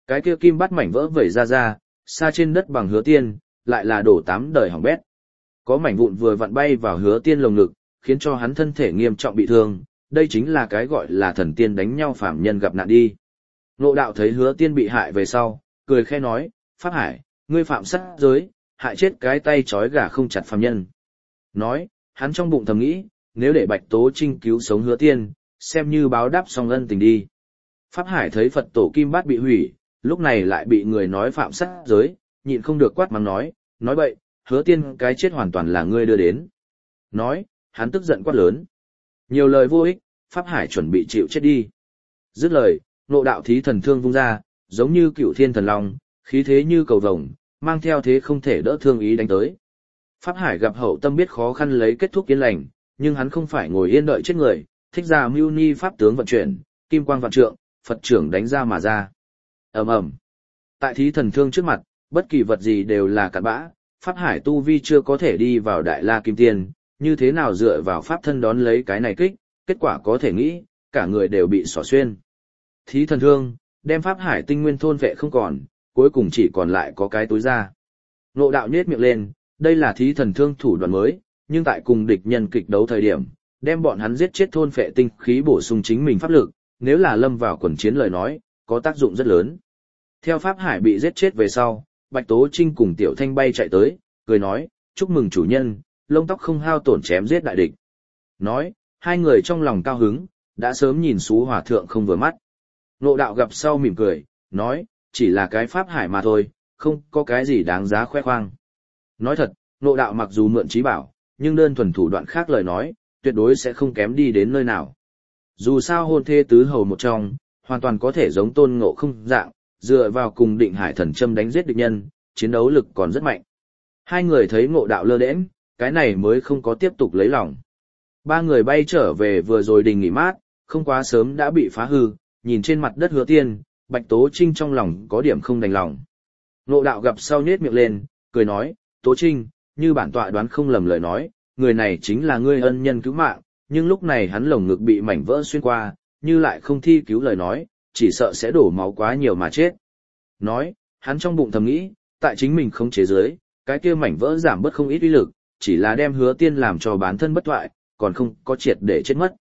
Cái kia kim bắt mảnh vỡ vẩy ra, xa trên đất bằng Hứa Tiên, lại là đổ 8 đời hỏng bét. Có mảnh vụn vừa vặn bay vào Hứa Tiên lồng ngực, khiến cho hắn thân thể nghiêm trọng bị thương, đây chính là cái gọi là thần tiên đánh nhau phàm nhân gặp nạn đi. Ngộ Đạo thấy Hứa Tiên bị hại về sau, cười khẽ nói, Pháp Hải, ngươi phạm sát giới, hại chết cái tay trói gà không chặt phàm nhân. Nói, hắn trong bụng thầm nghĩ, nếu để Bạch Tố Trinh cứu sống Hứa Tiên, xem như báo đáp xong ân tình đi. Pháp Hải thấy Phật tổ kim bát bị hủy, lúc này lại bị người nói phạm sát giới, nhịn không được quát mắng nói bậy, Hứa Tiên cái chết hoàn toàn là ngươi đưa đến. Nói, hắn tức giận quát lớn. Nhiều lời vô ích, Pháp Hải chuẩn bị chịu chết đi. Dứt lời, Ngộ Đạo thí thần thương vung ra, giống như cựu thiên thần long, khí thế như cầu vồng, mang theo thế không thể đỡ thương ý đánh tới. Pháp Hải gặp hậu tâm biết khó khăn lấy kết thúc yên lành, nhưng hắn không phải ngồi yên đợi chết người, thích ra mưu ni pháp tướng vận chuyển, kim quang vạn trượng, Phật trưởng đánh ra mà ra. Ầm ầm. Tại thí thần thương trước mặt, bất kỳ vật gì đều là cặn bã, Pháp Hải tu vi chưa có thể đi vào Đại La Kim Tiên, như thế nào dựa vào pháp thân đón lấy cái này kích, kết quả có thể nghĩ, cả người đều bị xỏ xuyên. Thí thần thương, đem Pháp Hải tinh nguyên thôn vệ không còn, cuối cùng chỉ còn lại có cái túi ra. Ngộ Đạo nhếch miệng lên, đây là thí thần thương thủ đoạn mới, nhưng tại cùng địch nhân kịch đấu thời điểm, đem bọn hắn giết chết thôn phệ tinh khí bổ sung chính mình pháp lực, nếu là lâm vào quần chiến lời nói, có tác dụng rất lớn. Theo Pháp Hải bị giết chết về sau, Bạch Tố Trinh cùng Tiểu Thanh bay chạy tới, cười nói, chúc mừng chủ nhân, lông tóc không hao tổn chém giết đại địch. Nói, hai người trong lòng cao hứng, đã sớm nhìn Xú Hòa Thượng không vừa mắt. Ngộ Đạo gặp sau mỉm cười, nói, chỉ là cái Pháp Hải mà thôi, không có cái gì đáng giá khoe khoang. Nói thật, Ngộ Đạo mặc dù mượn trí bảo, nhưng đơn thuần thủ đoạn khác lời nói, tuyệt đối sẽ không kém đi đến nơi nào. Dù sao hôn thê tứ hầu một trong, hoàn toàn có thể giống Tôn Ngộ Không dạng, dựa vào cùng Định Hải thần châm đánh giết địch nhân, chiến đấu lực còn rất mạnh. Hai người thấy Ngộ Đạo lơ đễnh, cái này mới không có tiếp tục lấy lòng. Ba người bay trở về vừa rồi đình nghỉ mát, không quá sớm đã bị phá hư, nhìn trên mặt đất Hứa Tiên, Bạch Tố Trinh trong lòng có điểm không đành lòng. Ngộ Đạo gặp sau nhếch miệng lên, cười nói, Tố Trinh, như bản tọa đoán không lầm lời nói, người này chính là ngươi ân nhân cứu mạng, nhưng lúc này hắn lồng ngực bị mảnh vỡ xuyên qua, như lại không thi cứu lời nói, chỉ sợ sẽ đổ máu quá nhiều mà chết. Nói, hắn trong bụng thầm nghĩ, tại chính mình không chế giới, cái kia mảnh vỡ giảm bớt không ít uy lực, chỉ là đem Hứa Tiên làm cho bản thân bất thoại, còn không có triệt để chết mất.